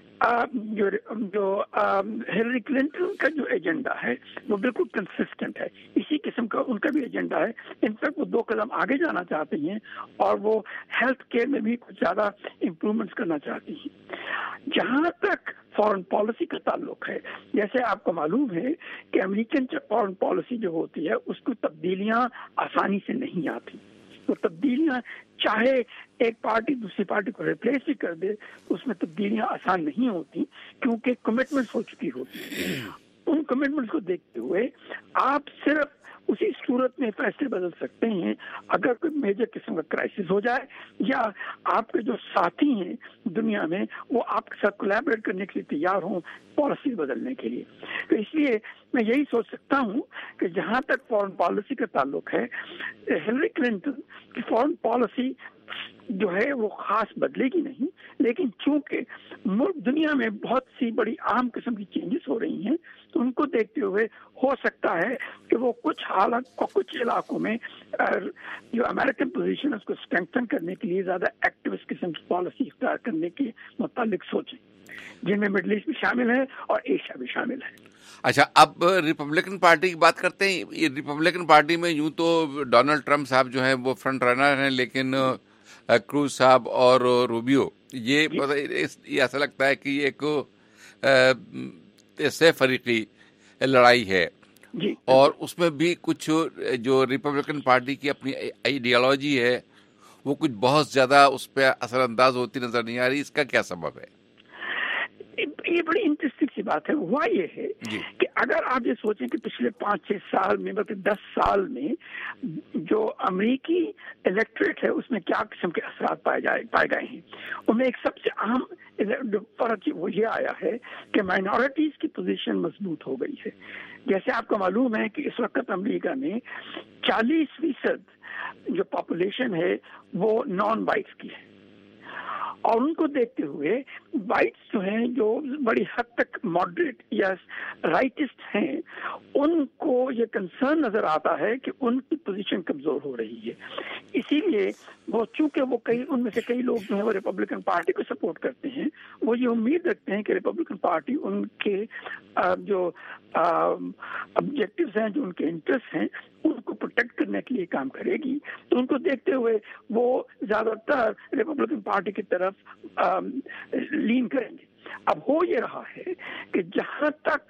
جو ہلری کلنٹن کا جو ایجنڈا ہے وہ بالکل کنسسٹنٹ ہے. اسی قسم کا ان کا بھی ایجنڈا ہے. انفیکٹ وہ 2 قدم آگے جانا چاہتے ہیں اور وہ ہیلتھ کیئر میں بھی کچھ زیادہ امپرومنٹس کرنا چاہتی ہیں. جہاں تک فارن پالیسی کا تعلق ہے, جیسے آپ کو معلوم ہے کہ امریکن فارن پالیسی جو ہوتی ہے اس کو تبدیلیاں آسانی سے نہیں آتی. وہ تبدیلیاں چاہے ایک پارٹی دوسری پارٹی کو ریپلیس بھی کر دے, اس میں تبدیلیاں آسان نہیں ہوتی کیونکہ کمٹمنٹس ہو چکی ہوتی ہیں. ان کمٹمنٹس کو دیکھتے ہوئے آپ صرف اسی صورت میں فیصلے بدل سکتے ہیں اگر کوئی میجر قسم کا کرائسس ہو جائے یا آپ کے جو ساتھی ہیں دنیا میں وہ آپ کے ساتھ کولیبریٹ کرنے کے لیے تیار ہوں پالیسی بدلنے کے لیے. تو اس لیے میں یہی سوچ سکتا ہوں کہ جہاں تک فارن پالیسی کا تعلق ہے, ہلری کلنٹن کی فارن پالیسی جو ہے وہ خاص بدلے گی نہیں, لیکن چونکہ ملک دنیا میں بہت سی بڑی عام قسم کی چینجز ہو رہی ہیں تو ان کو دیکھتے ہوئے ہو سکتا ہے کہ وہ کچھ حالات اور کچھ علاقوں میں جو امریکن پوزیشن ہے اس کو اسٹرینتھن کرنے کے لیے زیادہ ایکٹیوسٹ قسم کی پالیسی اختیار کرنے کے متعلق سوچیں, جن میں مڈل ایسٹ بھی شامل ہے اور ایشیا بھی شامل ہے. اچھا, اب ریپبلکن پارٹی کی بات کرتے ہیں. یہ ریپبلکن پارٹی میں یوں تو ڈونلڈ ٹرمپ صاحب جو ہیں وہ فرنٹ رنر ہیں, لیکن کروز صاحب اور روبیو یہ ایسا لگتا ہے کہ یہ ایک سہ فریقی لڑائی ہے اور اس میں بھی کچھ جو ریپبلکن پارٹی کی اپنی آئیڈیالوجی ہے وہ کچھ بہت زیادہ اس پہ اثر انداز ہوتی نظر نہیں آ رہی. اس کا کیا سبب ہے؟ یہ بڑی انٹرسٹنگ سی بات ہے. ہوا یہ ہے کہ اگر آپ یہ سوچیں کہ پچھلے 5-6 سال میں بلکہ 10 سال میں جو امریکی الیکٹریٹ ہے اس میں کیا قسم کے اثرات پائے گئے ہیں, ان میں ایک سب سے اہم فرق وہ یہ آیا ہے کہ مائنورٹیز کی پوزیشن مضبوط ہو گئی ہے. جیسے آپ کو معلوم ہے کہ اس وقت امریکہ میں 40% جو پاپولیشن ہے وہ نان وائٹس کی ہے, اور ان کو دیکھتے ہوئے وائٹس جو ہیں جو بڑی حد تک ماڈریٹ یا رائٹسٹ ہیں ان کو یہ کنسرن نظر آتا ہے کہ ان کی پوزیشن کمزور ہو رہی ہے. اسی لیے وہ چونکہ وہ ان میں سے کئی لوگ جو ہیں وہ ریپبلکن پارٹی کو سپورٹ کرتے ہیں, وہ یہ امید رکھتے ہیں کہ ریپبلکن پارٹی ان کے جو آبجیکٹیوز ہیں, جو ان کے انٹرسٹ ہیں, ان کو پروٹیکٹ کرنے کے لیے کام کرے گی. تو ان کو دیکھتے ہوئے وہ زیادہ تر ریپبلکن پارٹی کی طرف لین کریں گے. اب ہو یہ رہا ہے کہ جہاں تک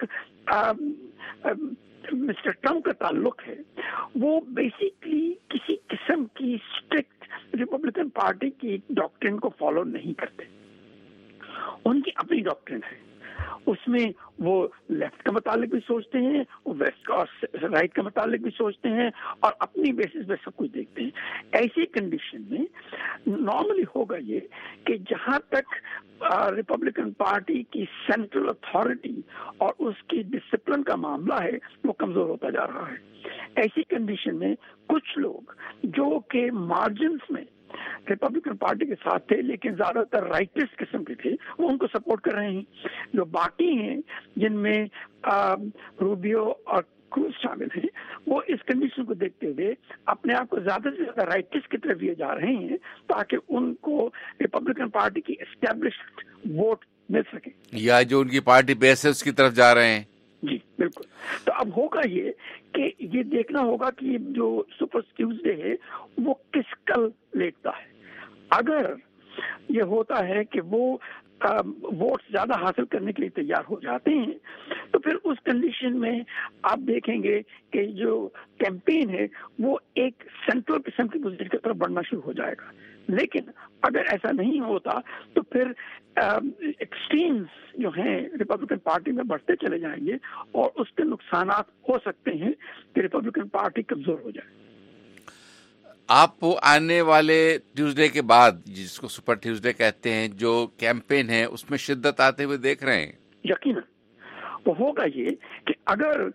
مسٹر ٹرمپ کا تعلق ہے وہ بیسیکلی کسی قسم کی اسٹرکٹ ریپبلکن पार्टी की डॉक्ट्रिन को फॉलो नहीं करते, उनकी अपनी डॉक्ट्रिन है, उसमें वो लेफ्ट का मुतालिक भी सोचते हैं, वो वेस्ट और राइट का मुतालिक भी सोचते हैं और अपनी बेसिस पे सब कुछ देखते हैं। ऐसी कंडीशन में नॉर्मली होगा ये कि जहां तक रिपब्लिकन पार्टी की सेंट्रल अथॉरिटी और उसकी डिसिप्लिन का मामला है वो कमजोर होता जा रहा है। ऐसी कंडीशन में कुछ लोग जो के मार्जिन्स में रिपब्लिकन पार्टी के साथ थे लेकिन ज्यादातर राइटिस्ट किस्म के थे, वो उनको सपोर्ट कर रहे हैं। जो बाकी हैं जिनमें रूबियो और क्रूज शामिल हैं, वो इस कंडीशन को देखते हुए अपने आप को ज्यादा से ज्यादा राइटिस्ट की तरफ लिए जा रहे हैं ताकि उनको रिपब्लिकन पार्टी की एस्टेब्लिश्ड वोट मिल सके, या जो उनकी पार्टी बेस है उसकी तरफ जा रहे हैं। जी बिल्कुल। तो अब होगा ये कि ये देखना होगा कि जो सुपर ट्यूसडे है वो किस कल लेटता है। अगर ये होता है कि वो वोट ज्यादा हासिल करने के लिए तैयार हो जाते हैं तो फिर उस कंडीशन में आप देखेंगे कि जो कैंपेन है वो एक सेंट्रल किस्म की पोजीशन की तरफ बढ़ना शुरू हो जाएगा। लेकिन अगर ऐसा नहीं होता तो फिर एक्सट्रीम्स जो हैं रिपब्लिकन पार्टी में बढ़ते चले जाएंगे और उसके नुकसानात हो सकते हैं कि रिपब्लिकन पार्टी कमजोर हो जाए। आप आने वाले ट्यूसडे के बाद, जिसको सुपर ट्यूसडे कहते हैं, जो कैंपेन है उसमें शिद्दत आते हुए देख रहे हैं? यकीनन वो होगा ये कि अगर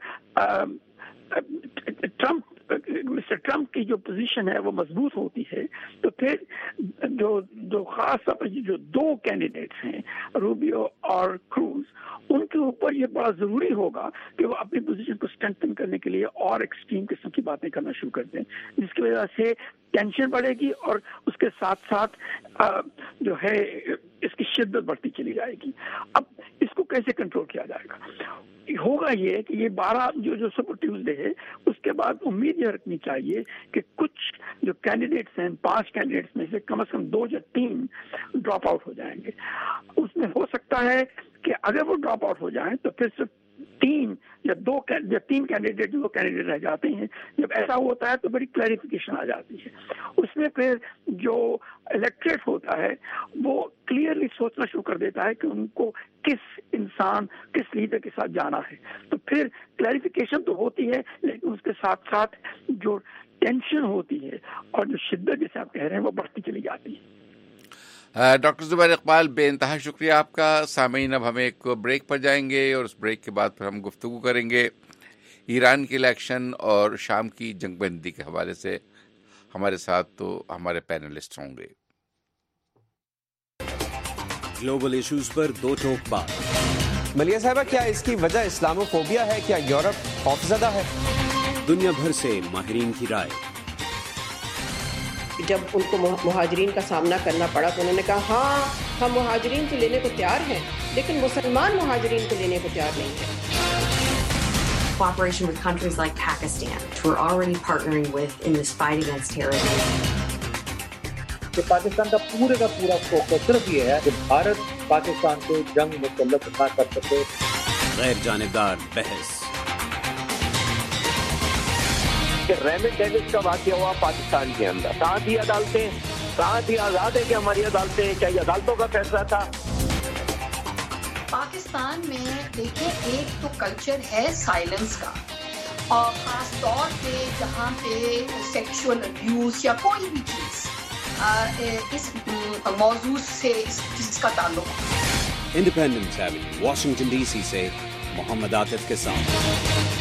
मिस्टर ट्रम्प की जो पोजीशन है वो मजबूत होती है तो फिर जो खास तौर पर जो दो कैंडिडेट्स हैं रूबियो और क्रूज, उनके ऊपर ये बड़ा जरूरी होगा कि वो अपनी पोजीशन को स्ट्रेंथन करने के लिए और एक्सट्रीम किस्म की बातें करना शुरू कर दें, जिसकी वजह से टेंशन बढ़ेगी और उसके साथ साथ जो है इसकी शिद्दत बढ़ती चली जाएगी। अब इसको कैसे कंट्रोल किया जाएगा? होगा ये कि ये 12 जो सुपर ट्यूसडे है उसके बाद उम्मीद ये रखनी चाहिए कि कुछ जो कैंडिडेट्स हैं, 5 कैंडिडेट्स में से कम 2 या 3 ड्रॉप आउट हो जाएंगे। उसमें हो सकता है कि अगर वो ड्रॉप आउट हो जाएं तो फिर सिर्फ 3 या 3 कैंडिडेट जो कैंडिडेट रह जाते हैं। जब ऐसा होता है तो बड़ी क्लैरिफिकेशन आ जाती है, उसमें फिर जो इलेक्ट्रेट होता है वो क्लियरली सोचना शुरू कर देता है कि उनको किस इंसान, किस लीडर के साथ जाना है। तो फिर क्लैरिफिकेशन तो होती है लेकिन उसके साथ साथ जो टेंशन होती है और जो शिद्दत जिसे आप कह रहे हैं वो बढ़ती चली जाती है। डॉक्टर ज़ुबैर इकबाल, बेइंतहा शुक्रिया आपका। सामीन, अब हम एक ब्रेक पर जाएंगे और उस ब्रेक के बाद फिर हम गुफ्तगू करेंगे ईरान के इलेक्शन और शाम की जंगबंदी के हवाले से। हमारे साथ तो हमारे पैनलिस्ट होंगे। ग्लोबल इश्यूज पर दो टोक बात। मलिया साहबा, क्या इसकी वजह इस्लामोफोबिया है? क्या यूरोप खौफजदा है? दुनिया भर से माहिरीन की राय। जब उनको मुहाजिरीन का सामना करना पड़ा तो उन्होंने कहा हाँ, हम मुहाजिरीन को लेने को तैयार हैं, लेकिन मुसलमान मुहाजिरीन को लेने को तैयार नहीं है। Cooperation with countries like Pakistan, which we're already partnering with in this fight against terrorism. कि पाकिस्तान का पूरा फोकस सिर्फ ये है कि भारत पाकिस्तान को जंग मुसल्लत ना कर सके। गैर जानिबदार बहस। रेमिट डेविस का वाकया हुआ पाकिस्तान के अंदर, साथ ही अदालतें, साथ ही आजाद है कि हमारी अदालतें, चाहे अदालतों का फैसला था। पाकिस्तान में देखिए, एक तो कल्चर है साइलेंस का, और खास तौर पे जहाँ पे सेक्सुअल अब्यूज या कोई भी चीज इस मौजूद से जिसका ताल्लुक। इंडिपेंडेंस एवेन्यू, वॉशिंगटन डीसी से मोहम्मद आतिफ के साथ।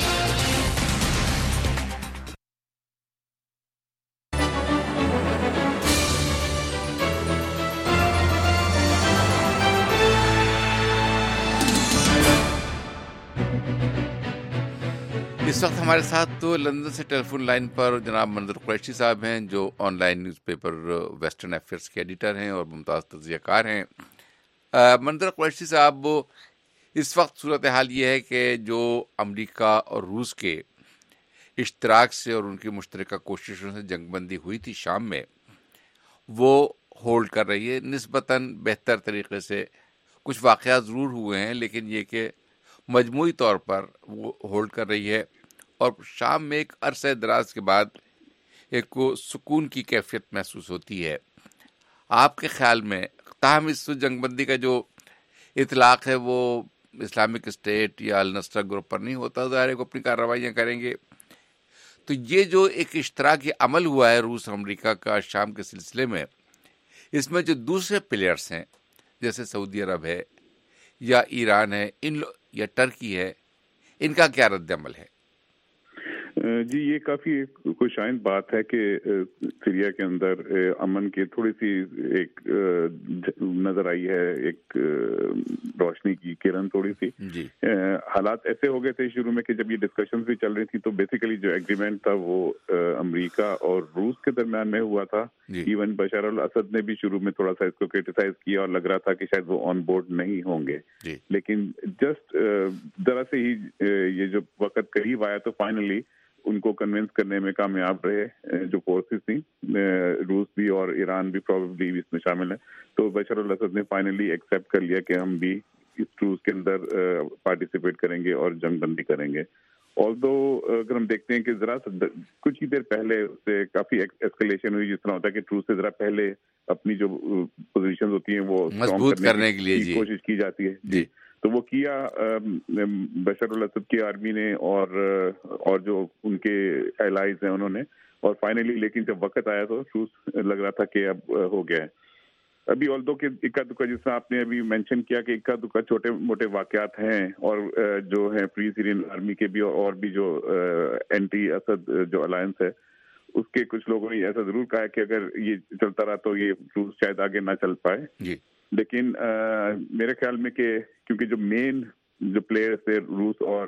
इस वक्त हमारे साथ तो लंदन से टेलीफोन लाइन पर जनाब मंजर कुरैशी साहब हैं, जो ऑनलाइन न्यूज़पेपर वेस्टर्न अफेयर्स के एडिटर हैं और मुमताज़ तज़कियाकार हैं। मंजर कुरैशी साहब, इस वक्त सूरत हाल ये है कि जो अमेरिका और रूस के इश्तराक से और उनकी मुश्तरका कोशिशों से जंगबंदी हुई थी शाम में, वो होल्ड कर रही है निस्बतन बेहतर तरीके से। कुछ वाक़यात ज़रूर हुए हैं लेकिन ये कि मजमूई तौर पर वो होल्ड कर रही है और शाम में एक अरसे दराज के बाद एक को सुकून की कैफियत महसूस होती है। آپ کے خیال میں تاہم اس جنگ بندی کا جو اطلاق ہے وہ اسلامک اسٹیٹ یا النصرہ گروپ پر نہیں ہوتا، ظاہر ہے کو اپنی کارروائیاں کریں گے، تو یہ جو ایک اشتراکی عمل ہوا ہے روس امریکہ کا شام کے سلسلے میں، اس میں جو دوسرے پلیئرز ہیں جیسے سعودی عرب ہے یا ایران ہے یا ٹرکی ہے، ان کا کیا رد عمل ہے؟ جی یہ کافی خوشائند بات ہے کہ سیریا کے اندر امن کی تھوڑی سی ایک نظر آئی ہے، ایک روشنی کی کرن تھوڑی سی. حالات ایسے ہو گئے تھے شروع میں کہ جب یہ ڈسکشنز بھی چل رہی تھی تو بیسیکلی جو ایگریمنٹ تھا وہ امریکہ اور روس کے درمیان میں ہوا تھا. ایون بشار الاسد نے بھی شروع میں تھوڑا سا اس کو کرٹیسائز کیا اور لگ رہا تھا کہ شاید وہ آن بورڈ نہیں ہوں گے، لیکن جسٹ ذرا سے ہی یہ جو وقت قریب آیا تو فائنلی ان کو کنونس کرنے میں کامیاب رہے جو فورسز تھیں، روس بھی اور ایران بھی پروبیبلی اس میں شامل ہیں. تو بشار الاسد نے فائنلی ایکسیپٹ کر لیا کہ ہم بھی اس ٹروس کے اندر پارٹیسپیٹ کریں گے اور جنگ بندی کریں گے. آلدو اگر ہم دیکھتے ہیں کہ ذرا کچھ ہی دیر پہلے اس سے کافی ایسکلیشن ہوئی، جس طرح ہوتا ہے کہ ٹروس سے ذرا پہلے اپنی جو پوزیشنز ہوتی ہیں وہ مضبوط کرنے کے لیے کوشش کی جاتی ہے. جی تو وہ کیا بشار الاسد کی آرمی نے اور جو ان کے الائز ہیں انہوں نے، اور فائنلی لیکن جب وقت آیا تو ٹروس لگ رہا تھا کہ اب ہو گیا ہے. ابھی آلدو کہ اکا دکا جس طرح آپ نے ابھی مینشن کیا کہ اکا دکا چھوٹے موٹے واقعات ہیں، اور جو ہیں فری سیرین آرمی کے بھی اور بھی جو اینٹی اسد جو الائنس ہے اس کے کچھ لوگوں نے ایسا ضرور کہا کہ اگر یہ چلتا رہا تو یہ ٹروس شاید آگے نہ چل پائے. لیکن میرے خیال میں کہ کیونکہ جو مین جو پلیئرز تھے روس اور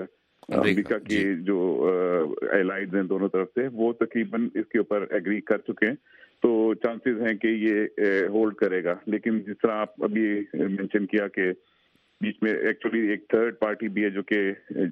امریکہ کے جو الائز ہیں دونوں طرف سے، وہ تقریباً اس کے اوپر ایگری کر چکے ہیں، تو چانسز ہیں کہ یہ ہولڈ کرے گا. لیکن جس طرح آپ ابھی مینشن کیا کہ بیچ میں ایکچولی ایک تھرڈ پارٹی بھی ہے جو کہ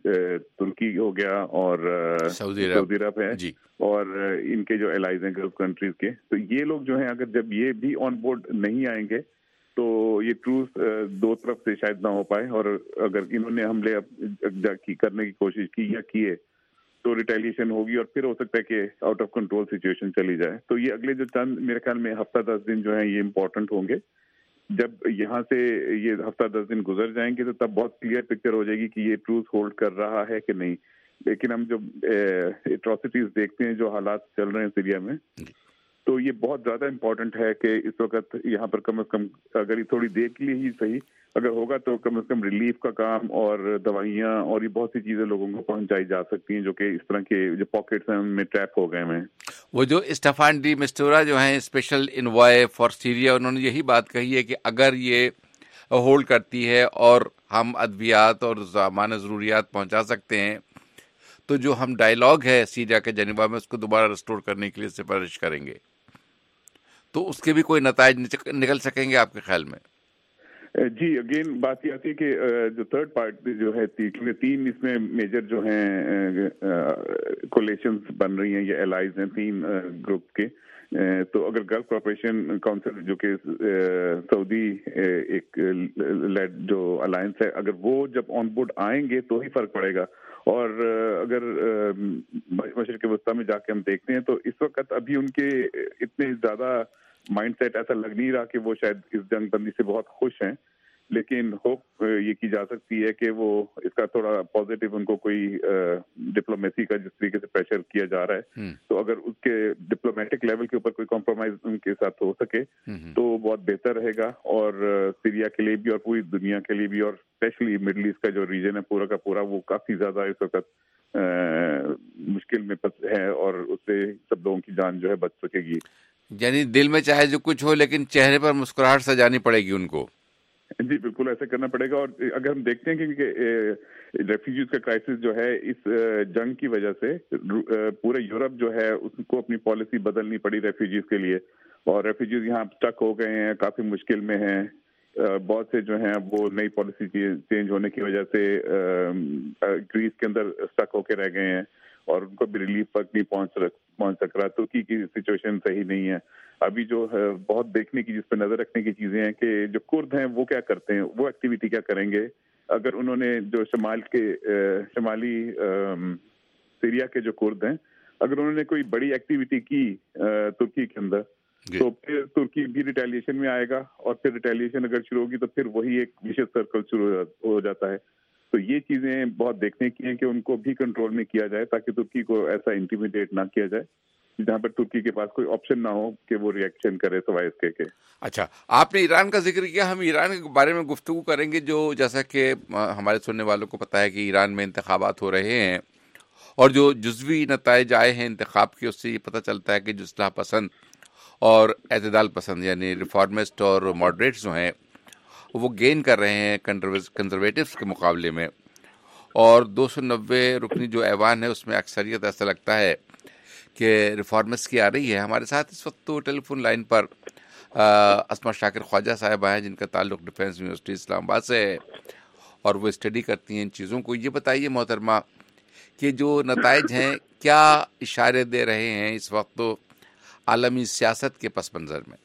ترکی ہو گیا اور سعودی عرب ہے اور ان کے جو الائز ہیں گلف کنٹریز کے، تو یہ لوگ جو ہیں اگر جب یہ بھی آن بورڈ نہیں آئیں گے تو یہ ٹروس دو طرف سے شاید نہ ہو پائے، اور اگر انہوں نے حملے کرنے کی کوشش کی یا کیے تو ریٹیلیشن ہوگی اور پھر ہو سکتا ہے کہ آؤٹ آف کنٹرول سچویشن چلی جائے. تو یہ اگلے جو چند میرے خیال میں ہفتہ 10 دن جو ہیں یہ امپورٹنٹ ہوں گے. جب یہاں سے یہ ہفتہ 10 دن گزر جائیں گے تو تب بہت کلیئر پکچر ہو جائے گی کہ یہ ٹروس ہولڈ کر رہا ہے کہ نہیں. لیکن ہم جو ایٹراسٹیز دیکھتے ہیں جو حالات چل رہے ہیں سیریا میں، تو یہ بہت زیادہ امپورٹنٹ ہے کہ اس وقت یہاں پر کم از کم اگر یہ تھوڑی دیر کے لیے ہی صحیح اگر ہوگا تو کم از کم ریلیف کا کام اور دوائیاں اور یہ بہت سی چیزیں لوگوں کو پہنچائی جا سکتی ہیں جو کہ اس طرح کے جو پاکٹس ہیں ان میں ٹریپ ہو گئے ہیں. وہ جو اسٹیفان ڈی مسٹورا جو ہیں اسپیشل انوائے فار سیریا، انہوں نے یہی بات کہی ہے کہ اگر یہ ہولڈ کرتی ہے اور ہم ادویات اور سامان ضروریات پہنچا سکتے ہیں تو جو ہم ڈائیلاگ ہے سیریا کے جنیوا میں اس کو دوبارہ ریسٹور کرنے کے لیے سفارش کریں گے، تو اس کے بھی کوئی نتائج نکل سکیں گے آپ کے خیال میں؟ جی اگین بات یہ آتی ہے کہ جو تھرڈ پارٹی جو ہے کیونکہ 3 اس میں میجر جو ہیں کولیشنز بن رہی ہیں، یہ الائز ہیں 3 گروپ کے. تو اگر گلف کوآپریشن کونسل جو کہ سعودی ایک لیڈ جو الائنس ہے، اگر وہ جب آن بورڈ آئیں گے تو ہی فرق پڑے گا. اور اگر مشرق وسطیٰ میں جا کے ہم دیکھتے ہیں تو اس وقت ابھی ان کے اتنے زیادہ مائنڈ سیٹ ایسا لگ نہیں رہا کہ وہ شاید اس جنگ بندی سے بہت خوش ہیں، لیکن ہوپ یہ کی جا سکتی ہے کہ وہ اس کا تھوڑا پازیٹیو ان کو کوئی ڈپلومیسی کا جس طریقے سے پریشر کیا جا رہا ہے تو اگر اس کے ڈپلومیٹک لیول کے اوپر کوئی کمپرومائز ان کے ساتھ ہو سکے تو بہت بہتر رہے گا. اور سیریا کے لیے بھی اور پوری دنیا کے لیے بھی، اور اسپیشلی مڈل ایسٹ کا جو ریجن ہے پورا کا پورا، وہ کافی زیادہ اس وقت مشکل میں ہے اور اس سے سب لوگوں کی جان جو ہے بچ سکے گی. یعنی دل میں چاہے جو کچھ ہو لیکن چہرے پر مسکراہٹ سجانی پڑے گی ان کو. جی بالکل ایسا کرنا پڑے گا. اور اگر ہم دیکھتے ہیں کہ ریفیوجیز کا کرائسس جو ہے اس جنگ کی وجہ سے پورے یورپ جو ہے اس کو اپنی پالیسی بدلنی پڑی ریفیوجیز کے لیے، اور ریفیوجیز یہاں اسٹک ہو گئے ہیں، کافی مشکل میں ہیں. بہت سے جو ہیں وہ نئی پالیسی چینج ہونے کی وجہ سے گریس کے اندر اسٹک ہو کے رہ گئے ہیں اور ان کو بھی ریلیف تک نہیں پہنچ سک رہا. ترکی کی سچویشن صحیح نہیں ہے. ابھی جو ہے بہت دیکھنے کی، جس پہ نظر رکھنے کی چیزیں ہیں کہ جو کرد ہیں وہ کیا کرتے ہیں، وہ ایکٹیویٹی کیا کریں گے. اگر انہوں نے جو شمالی سیریا کے جو کرد ہیں، اگر انہوں نے کوئی بڑی ایکٹیویٹی کی ترکی کے اندر तो फिर तुर्की भी रिटेलिएशन में आएगा, और फिर रिटेलिएशन अगर शुरू होगी तो फिर वही एक विशेष सर्कल शुरू हो जाता है। तो ये चीजें बहुत देखने की हैं कि उनको भी कंट्रोल में किया जाए, ताकि तुर्की को ऐसा इंटिमिडेट ना किया जाए जहाँ पर तुर्की के पास कोई ऑप्शन ना हो कि वो रिएक्शन करे सवाए इसके के। अच्छा, आपने ईरान का जिक्र किया, हम ईरान के बारे में गुफ्तगू करेंगे। जो जैसा कि हमारे सुनने वालों को पता है कि ईरान में इंतखाबात हो रहे हैं, और जो जुज़वी नताइज आए हैं इंतखाब के, उससे ये पता चलता है कि जो इस्लाह पसंद और एतदाल पसंद यानी रिफॉर्मिस्ट और मॉडरेट्स जो हैं वो गेन कर रहे हैं कंजर्वेटिव्स के मुकाबले में। और 290 रुकनी जो ऐवान है उसमें अक्सरियत ऐसा लगता है कि रिफॉर्मिस्ट की आ रही है। हमारे साथ इस वक्त तो टेलीफोन लाइन पर अस्मा शाकिर ख्वाजा साहिबा हैं, जिनका ताल्लुक डिफेंस यूनिवर्सिटी इस्लामाबाद से है और वो स्टडी करती हैं इन चीज़ों को। ये बताइए मोहतरमा कि जो नताइज हैं क्या इशारे दे रहे हैं इस वक्त तो आलमी सियासत के पस मंज़र में?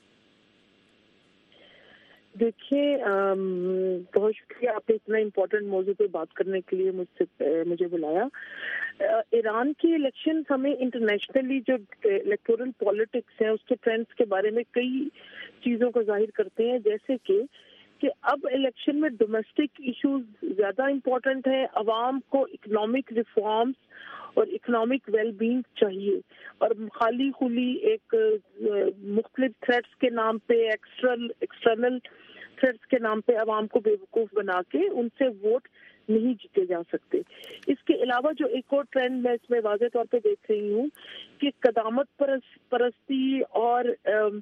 देखिए, बहुत शुक्रिया आपने इतना इम्पोर्टेंट मौजू पे बात करने के लिए मुझे बुलाया। ईरान की इलेक्शन हमें इंटरनेशनली जो इलेक्टोरल पॉलिटिक्स है उसके ट्रेंड्स के बारे में कई चीज़ों को जाहिर करते हैं, जैसे कि अब इलेक्शन में डोमेस्टिक इश्यूज ज़्यादा इम्पोर्टेंट है। अवाम को इकोनॉमिक रिफॉर्म्स और इकोनॉमिक वेलबींग चाहिए, और खाली खुली एक मुख्तलिफ थ्रेट्स के नाम पे, एक्सटर्नल थ्रेट्स के नाम पे अवाम को बेवकूफ़ बना के उनसे वोट नहीं जीते जा सकते। इसके अलावा जो एक और ट्रेंड मैं इसमें वाज़े तौर पे देख रही हूँ कि कदामत परस्ती और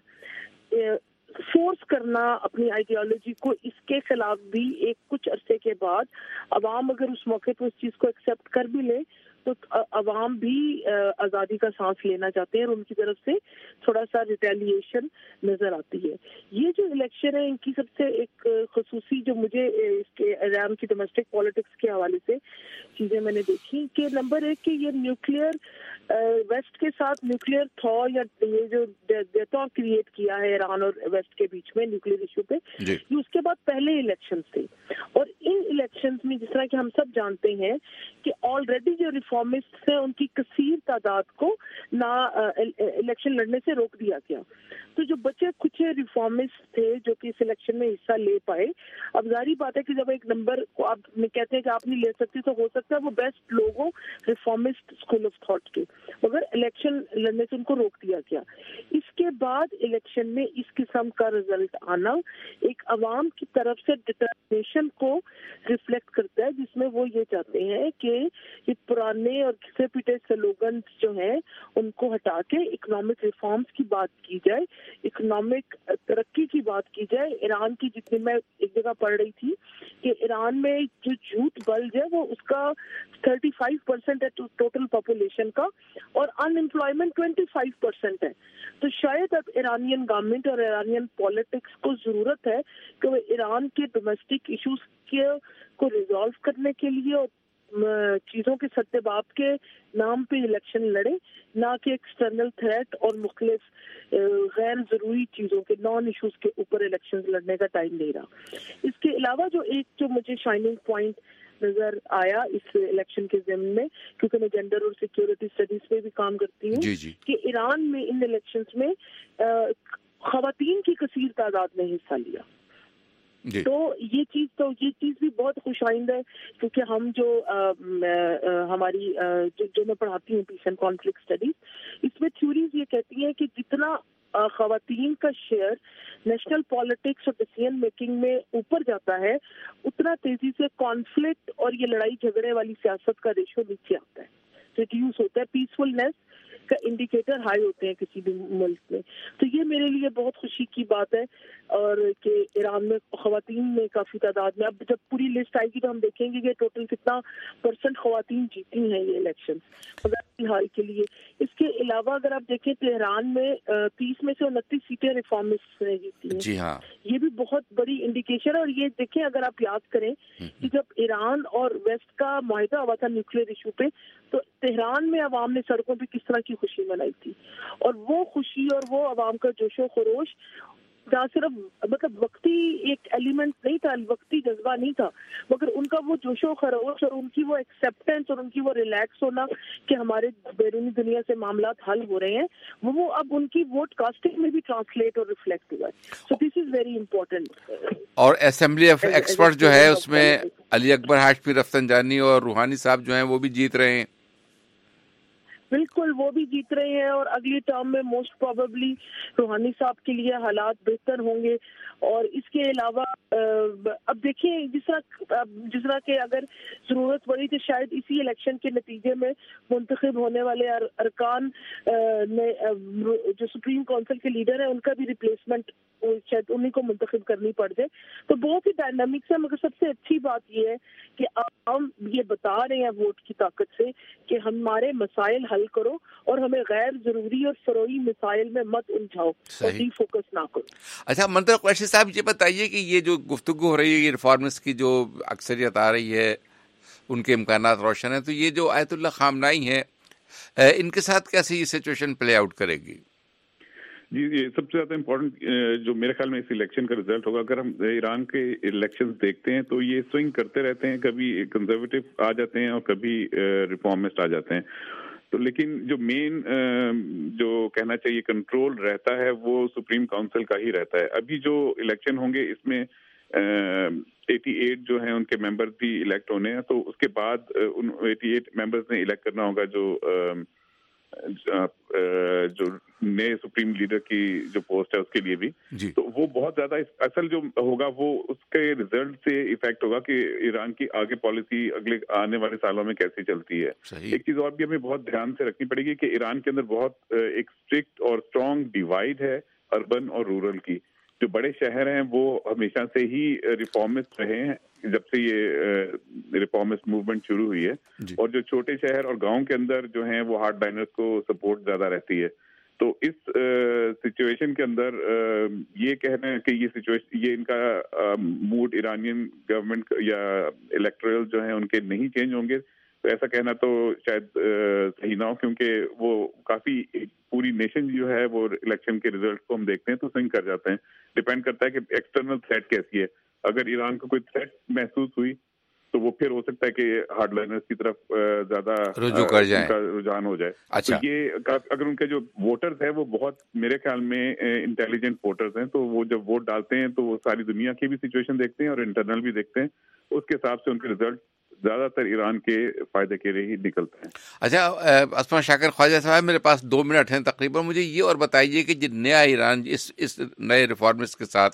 फोर्स करना अपनी आइडियोलॉजी को, इसके खिलाफ भी एक कुछ अरसे के बाद अवाम अगर उस मौके पर उस चीज़ को एक्सेप्ट कर भी ले तो अवाम भी आज़ादी का सांस लेना चाहते हैं और उनकी तरफ से थोड़ा सा रिटेलिएशन नज़र आती है। ये जो इलेक्शन है इनकी सबसे एक खसूसी जो मुझे इसके ईरान की डोमेस्टिक पॉलिटिक्स के हवाले से चीज़ें मैंने देखी कि नंबर एक कि ये न्यूक्लियर वेस्ट के साथ न्यूक्लियर थॉ या ये जो डेटा क्रिएट किया है ईरान और वेस्ट के बीच में न्यूक्लियर इशू पे, ये उसके बाद पहले इलेक्शन थे। और इन इलेक्शंस में जिस तरह कि हम सब जानते हैं कि ऑलरेडी जो रिफॉर्मिस्ट हैं उनकी कसीर तादाद को ना इलेक्शन लड़ने से रोक दिया गया। तो जो बचे कुछ रिफॉर्मिस्ट थे जो कि इस इलेक्शन में हिस्सा ले पाए, अब जारी बात है कि जब एक नंबर को आप कहते हैं कि आप नहीं ले सकते तो हो सकता है वो बेस्ट लोगों रिफॉर्मिस्ट स्कूल ऑफ थॉट के, मगर इलेक्शन लड़ने से उनको रोक दिया गया। इसके बाद इलेक्शन में इस किस्म का रिजल्ट आना एक अवाम की तरफ से डिटर्मिनेशन को रिफ्लेक्ट करता है, जिसमें वो ये चाहते हैं कि ये पुराने और घिसे पिटे स्लोगन जो हैं उनको हटा के इकोनॉमिक रिफॉर्म्स की बात की जाए, इकोनॉमिक तरक्की की बात की जाए। ईरान की जितनी मैं एक जगह पढ़ रही थी कि ईरान में जो यूथ बल्ज है वो उसका 35% है टोटल पॉपुलेशन का, और अनएम्प्लॉयमेंट 25% है। तो शायद अब ईरानियन गवर्नमेंट और ईरानियन पॉलिटिक्स को जरूरत है कि वो ईरान के डोमेस्टिक इश्यूज को रिजॉल्व करने के लिए और चीज़ों के सत्तेबाब के नाम पे इलेक्शन लड़े, ना कि एक्सटर्नल थ्रेट और मुख्तलिफ गैर ज़रूरी चीज़ों के नॉन इश्यूज के ऊपर इलेक्शन लड़ने का टाइम नहीं रहा। इसके अलावा जो मुझे शाइनिंग पॉइंट नजर आया इस इलेक्शन के ज़मीन में, क्योंकि मैं जेंडर और सिक्योरिटी स्टडीज पे भी काम करती हूँ, कि ईरान में इन इलेक्शंस में खवातीन की कसीर तादाद ने हिस्सा लिया। तो ये चीज भी बहुत खुशाइंद है, क्योंकि हम जो हमारी जो मैं पढ़ाती हूँ पीस एंड कॉन्फ्लिक्ट स्टडीज, इसमें थ्योरीज ये कहती हैं कि जितना खवातीन का शेयर नेशनल पॉलिटिक्स और डिसीजन मेकिंग में ऊपर जाता है, उतना तेजी से कॉन्फ्लिक्ट और ये लड़ाई झगड़े वाली सियासत का रेशो नीचे आता है, रिड्यूस होता है, पीसफुलनेस का इंडिकेटर हाई होते हैं किसी भी मुल्क में। तो ये मेरे लिए बहुत खुशी की बात है, और कि ईरान में खवातीन में काफ़ी तादाद में, अब जब पूरी लिस्ट आएगी तो हम देखेंगे कि टोटल कितना % खवातीन जीती हैं ये इलेक्शन फिलहाल के लिए। इसके अलावा अगर आप देखें तेहरान में 30 में से 29 सीटें रिफॉर्मिस्ट ने जीती हैं। जी हाँ, ये भी बहुत बड़ी इंडिकेशन है। और ये देखें, अगर आप याद करें कि जब ईरान और वेस्ट का मुआहिदा हुआ था न्यूक्लियर इशू पे, तो तेहरान में अवाम ने सड़कों पे किस तरह की खुशी मनाई थी, और वो खुशी और वो अवाम का जोशो खरोश جہاں صرف مطلب وقتی ایک ایلیمنٹ نہیں تھا, وقتی جذبہ نہیں تھا, مگر ان کا وہ جوش و خروش اور ان کی وہ ایکسیپٹینس اور ان کی وہ ریلیکس ہونا کہ ہمارے بیرونی دنیا سے معاملات حل ہو رہے ہیں, وہ اب ان کی ووٹ کاسٹنگ میں بھی ٹرانسلیٹ اور ریفلیکٹ ہوا ہے. So this is very important. اور اسمبلی آف ایکسپرٹ جو ہے اس میں علی اکبر ہاشمی رفسنجانی اور روحانی صاحب جو ہیں وہ بھی جیت رہے ہیں. بالکل, وہ بھی جیت رہے ہیں, اور اگلی ٹرم میں موسٹ پروبیبلی روحانی صاحب کے لیے حالات بہتر ہوں گے. اور اس کے علاوہ اب دیکھیں جس طرح کہ اگر ضرورت پڑی تو شاید اسی الیکشن کے نتیجے میں منتخب ہونے والے ارکان جو سپریم کونسل کے لیڈر ہیں ان کا بھی ریپلیسمنٹ شاید انہیں کو منتخب کرنی پڑ جائے. تو بہت ہی ڈائنامکس ہے, مگر سب سے اچھی بات یہ ہے کہ ہم یہ بتا رہے ہیں ووٹ کی طاقت سے کہ ہمارے مسائل حل کرو اور ہمیں غیر ضروری اور فروئی مسائل میں مت الجھاؤ اور ڈی فوکس نہ کرو. اچھا منتظر قریشی صاحب یہ بتائیے کہ یہ جو گفتگو ہو رہی ہے, یہ ریفارمسٹ کی جو اکثریت آ رہی ہے, ان کے امکانات روشن ہیں, تو یہ جو آیت اللہ خامنائی ہیں ان کے ساتھ کیسے یہ سچویشن پلے آؤٹ کرے گی؟ جی یہ سب سے زیادہ امپورٹنٹ جو میرے خیال میں اس الیکشن کا رزلٹ ہوگا. اگر ہم ایران کے الیکشن دیکھتے ہیں تو یہ سوئنگ کرتے رہتے ہیں, کبھی کنزرویٹو آ جاتے ہیں اور کبھی ریفارمسٹ آ جاتے ہیں. تو لیکن جو مین جو کہنا چاہیے کنٹرول رہتا ہے وہ سپریم کونسل کا ہی رہتا ہے. ابھی جو الیکشن ہوں گے اس میں 88 جو ہیں ان کے ممبر بھی الیکٹ ہونے ہیں, تو اس کے بعد ان 88 ممبرز نے الیکٹ کرنا ہوگا جو نئے سپریم لیڈر کی جو پوسٹ ہے اس کے لیے بھی. تو وہ بہت زیادہ اصل جو ہوگا وہ اس کے ریزلٹ سے افیکٹ ہوگا کہ ایران کی آگے پالیسی اگلے آنے والے سالوں میں کیسی چلتی ہے. ایک چیز اور بھی ہمیں بہت دھیان سے رکھنی پڑے گی کہ ایران کے اندر بہت ایک اسٹرکٹ اور اسٹرانگ ڈیوائڈ ہے اربن اور رورل کی. جو بڑے شہر ہیں وہ ہمیشہ سے ہی ریفارمسٹ رہے ہیں جب سے یہ ریفارمسٹ موومنٹ شروع ہوئی ہے, اور جو چھوٹے شہر اور گاؤں کے اندر جو ہیں وہ ہارڈ لائنرز کو سپورٹ زیادہ رہتی ہے. تو اس سچویشن کے اندر یہ کہنا ہے کہ یہ سچویشن یہ ان کا موڈ ایرانین گورنمنٹ یا الیکٹورل جو ہیں ان کے نہیں چینج ہوں گے, تو ایسا کہنا تو شاید صحیح نہ ہو, کیونکہ وہ کافی پوری نیشن جو ہے وہ الیکشن کے ریزلٹ کو ہم دیکھتے ہیں تو سوئنگ کر جاتے ہیں. ڈپینڈ کرتا ہے کہ ایکسٹرنل تھریٹ کیسی ہے. اگر ایران کو کوئی تھریٹ محسوس ہوئی تو وہ پھر ہو سکتا ہے کہ ہارڈ لائنرز کی طرف زیادہ رجوع کر جائیں, ان کا رجحان ہو جائے. اچھا. تو یہ اگر ان کے جو ووٹرز ہیں وہ بہت میرے خیال میں انٹیلیجنٹ ووٹرز ہیں, تو وہ جب ووٹ ڈالتے ہیں تو وہ ساری دنیا کی بھی سچویشن دیکھتے ہیں اور انٹرنل بھی دیکھتے ہیں. اس کے حساب سے ان کے رزلٹ زیادہ تر ایران کے فائدے کے لیے ہی نکلتے ہیں. اچھا اسما شاکر خواجہ صاحب, میرے پاس 2 منٹ ہیں تقریباً. مجھے یہ اور بتائیے کہ جو نیا ایران اس نئے ریفارمسٹ کے ساتھ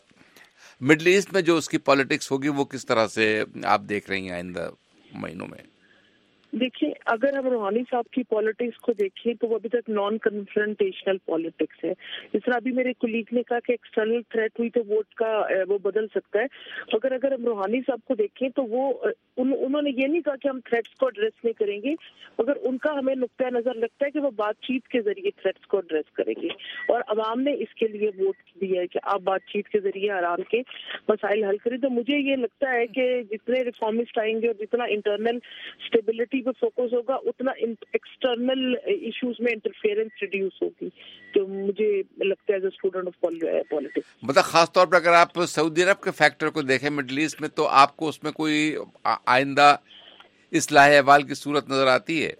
مڈل ایسٹ میں جو اس کی پالیٹکس ہوگی وہ کس طرح سے آپ دیکھ رہی ہیں آئندہ مہینوں میں؟ دیکھیں اگر ہم روحانی صاحب کی پالیٹکس کو دیکھیں تو وہ ابھی تک نان کنفرنٹیشنل پالیٹکس ہے. جس طرح ابھی میرے کولیگ نے کہا کہ ایکسٹرنل تھریٹ ہوئی تو ووٹ کا وہ بدل سکتا ہے, مگر اگر ہم روحانی صاحب کو دیکھیں تو وہ انہوں نے یہ نہیں کہا کہ ہم تھریٹس کو ایڈریس نہیں کریں گے, مگر ان کا ہمیں نقطۂ نظر لگتا ہے کہ وہ بات چیت کے ذریعے تھریٹس کو ایڈریس کریں گے, اور عوام نے اس کے لیے ووٹ دیا ہے کہ آپ بات چیت کے ذریعے آرام کے مسائل حل کریں. تو مجھے یہ لگتا ہے کہ جتنے ریفارمسٹ آئیں گے اور جتنا انٹرنل اسٹیبلٹی پہ فوکس ہوگا اتنا ایکسٹرنل ایشوز میں انٹرفیئرنس ریڈیوس ہوگی. تو مجھے لگتا ہے as a student of politics, مطلب خاص طور پر اگر آپ سعودی عرب کے فیکٹر کو دیکھیں مڈل ایسٹ میں, تو آپ کو اس میں کوئی آئندہ اصلاح احوال کی صورت نظر آتی ہے؟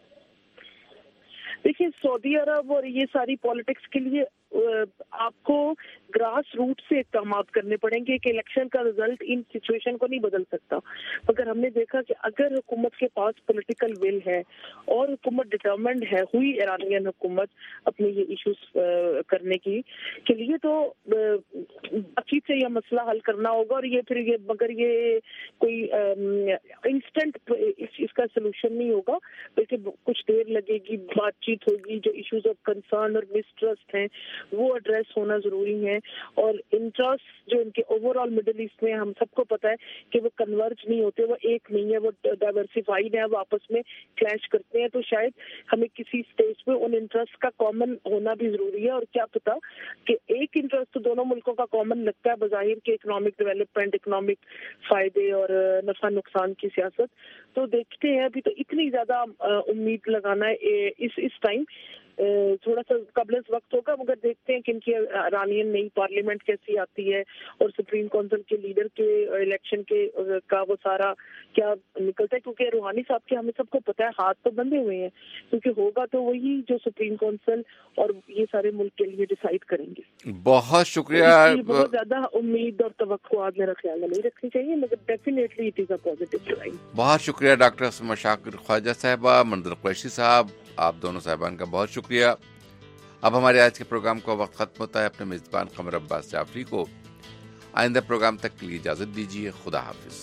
دیکھیے سعودی عرب اور یہ ساری پالیٹکس کے لیے آپ کو گراس روٹ سے اقدامات کرنے پڑیں گے کہ الیکشن کا رزلٹ ان سچویشن کو نہیں بدل سکتا. مگر ہم نے دیکھا کہ اگر حکومت کے پاس پولیٹیکل ول ہے اور حکومت ڈٹرمنڈ ہے ہوئی ایرانین حکومت اپنے یہ ایشوز کرنے کی کے لیے, تو بات چیت سے یہ مسئلہ حل کرنا ہوگا. اور یہ پھر یہ مگر یہ کوئی انسٹنٹ اس کا سلوشن نہیں ہوگا, بلکہ کچھ دیر لگے گی, بات چیت ہوگی, جو ایشوز آف کنسرن اور مسٹرسٹ ہیں وہ ایڈریس ہونا ضروری ہے. اور انٹرسٹ جو ان کے اوور آل مڈل ایسٹ میں ہم سب کو پتہ ہے کہ وہ کنورج نہیں ہوتے, وہ ایک نہیں ہے, وہ ڈائیورسیفائڈ ہے, وہ آپس میں کلیش کرتے ہیں. تو شاید ہمیں کسی اسٹیج پہ ان انٹرسٹ کا کامن ہونا بھی ضروری ہے. اور کیا پتا کہ ایک انٹرسٹ تو دونوں ملکوں کا کامن لگتا ہے بظاہر کہ اکنامک ڈیولپمنٹ, اکنامک فائدے اور نفع نقصان کی سیاست. تو دیکھتے ہیں, ابھی تو اتنی زیادہ امید لگانا ہے اس ٹائم تھوڑا سا قبل از وقت ہوگا، مگر دیکھتے ہیں کہ ان کی ایرانین نئی پارلیمنٹ کیسی آتی ہے اور سپریم کونسل کے لیڈر کے الیکشن کا وہ سارا کیا نکلتا ہے، کیونکہ روحانی صاحب کے ہمیں سب کو پتہ ہے ہاتھ تو بندھے ہوئے ہیں، کیونکہ ہوگا تو وہی جو سپریم کونسل اور یہ سارے ملک کے لیے ڈیسائیڈ کریں گے۔ بہت شکریہ۔ بہت زیادہ امید اور توقعات میرا خیال ہے نہیں رکھنی چاہیے، مگر definitely it is a positive sign. بہت شکریہ ڈاکٹر اسما شاکر خواجہ صاحبہ، منظر قریشی صاحب، آپ دونوں صاحبان کا بہت شکریہ۔ اب ہمارے آج کے پروگرام کا وقت ختم ہوتا ہے۔ اپنے میزبان قمر عباس جعفری کو آئندہ پروگرام تک کے لیے اجازت دیجیے۔ خدا حافظ۔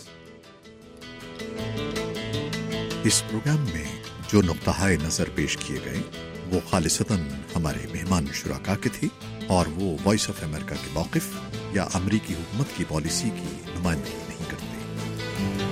اس پروگرام میں جو نقطہ نظر پیش کیے گئے وہ خالصتاً ہمارے مہمان شرکاء کے تھے اور وہ وائس آف امریکہ کے موقف یا امریکی حکومت کی پالیسی کی نمائندگی نہیں کرتے۔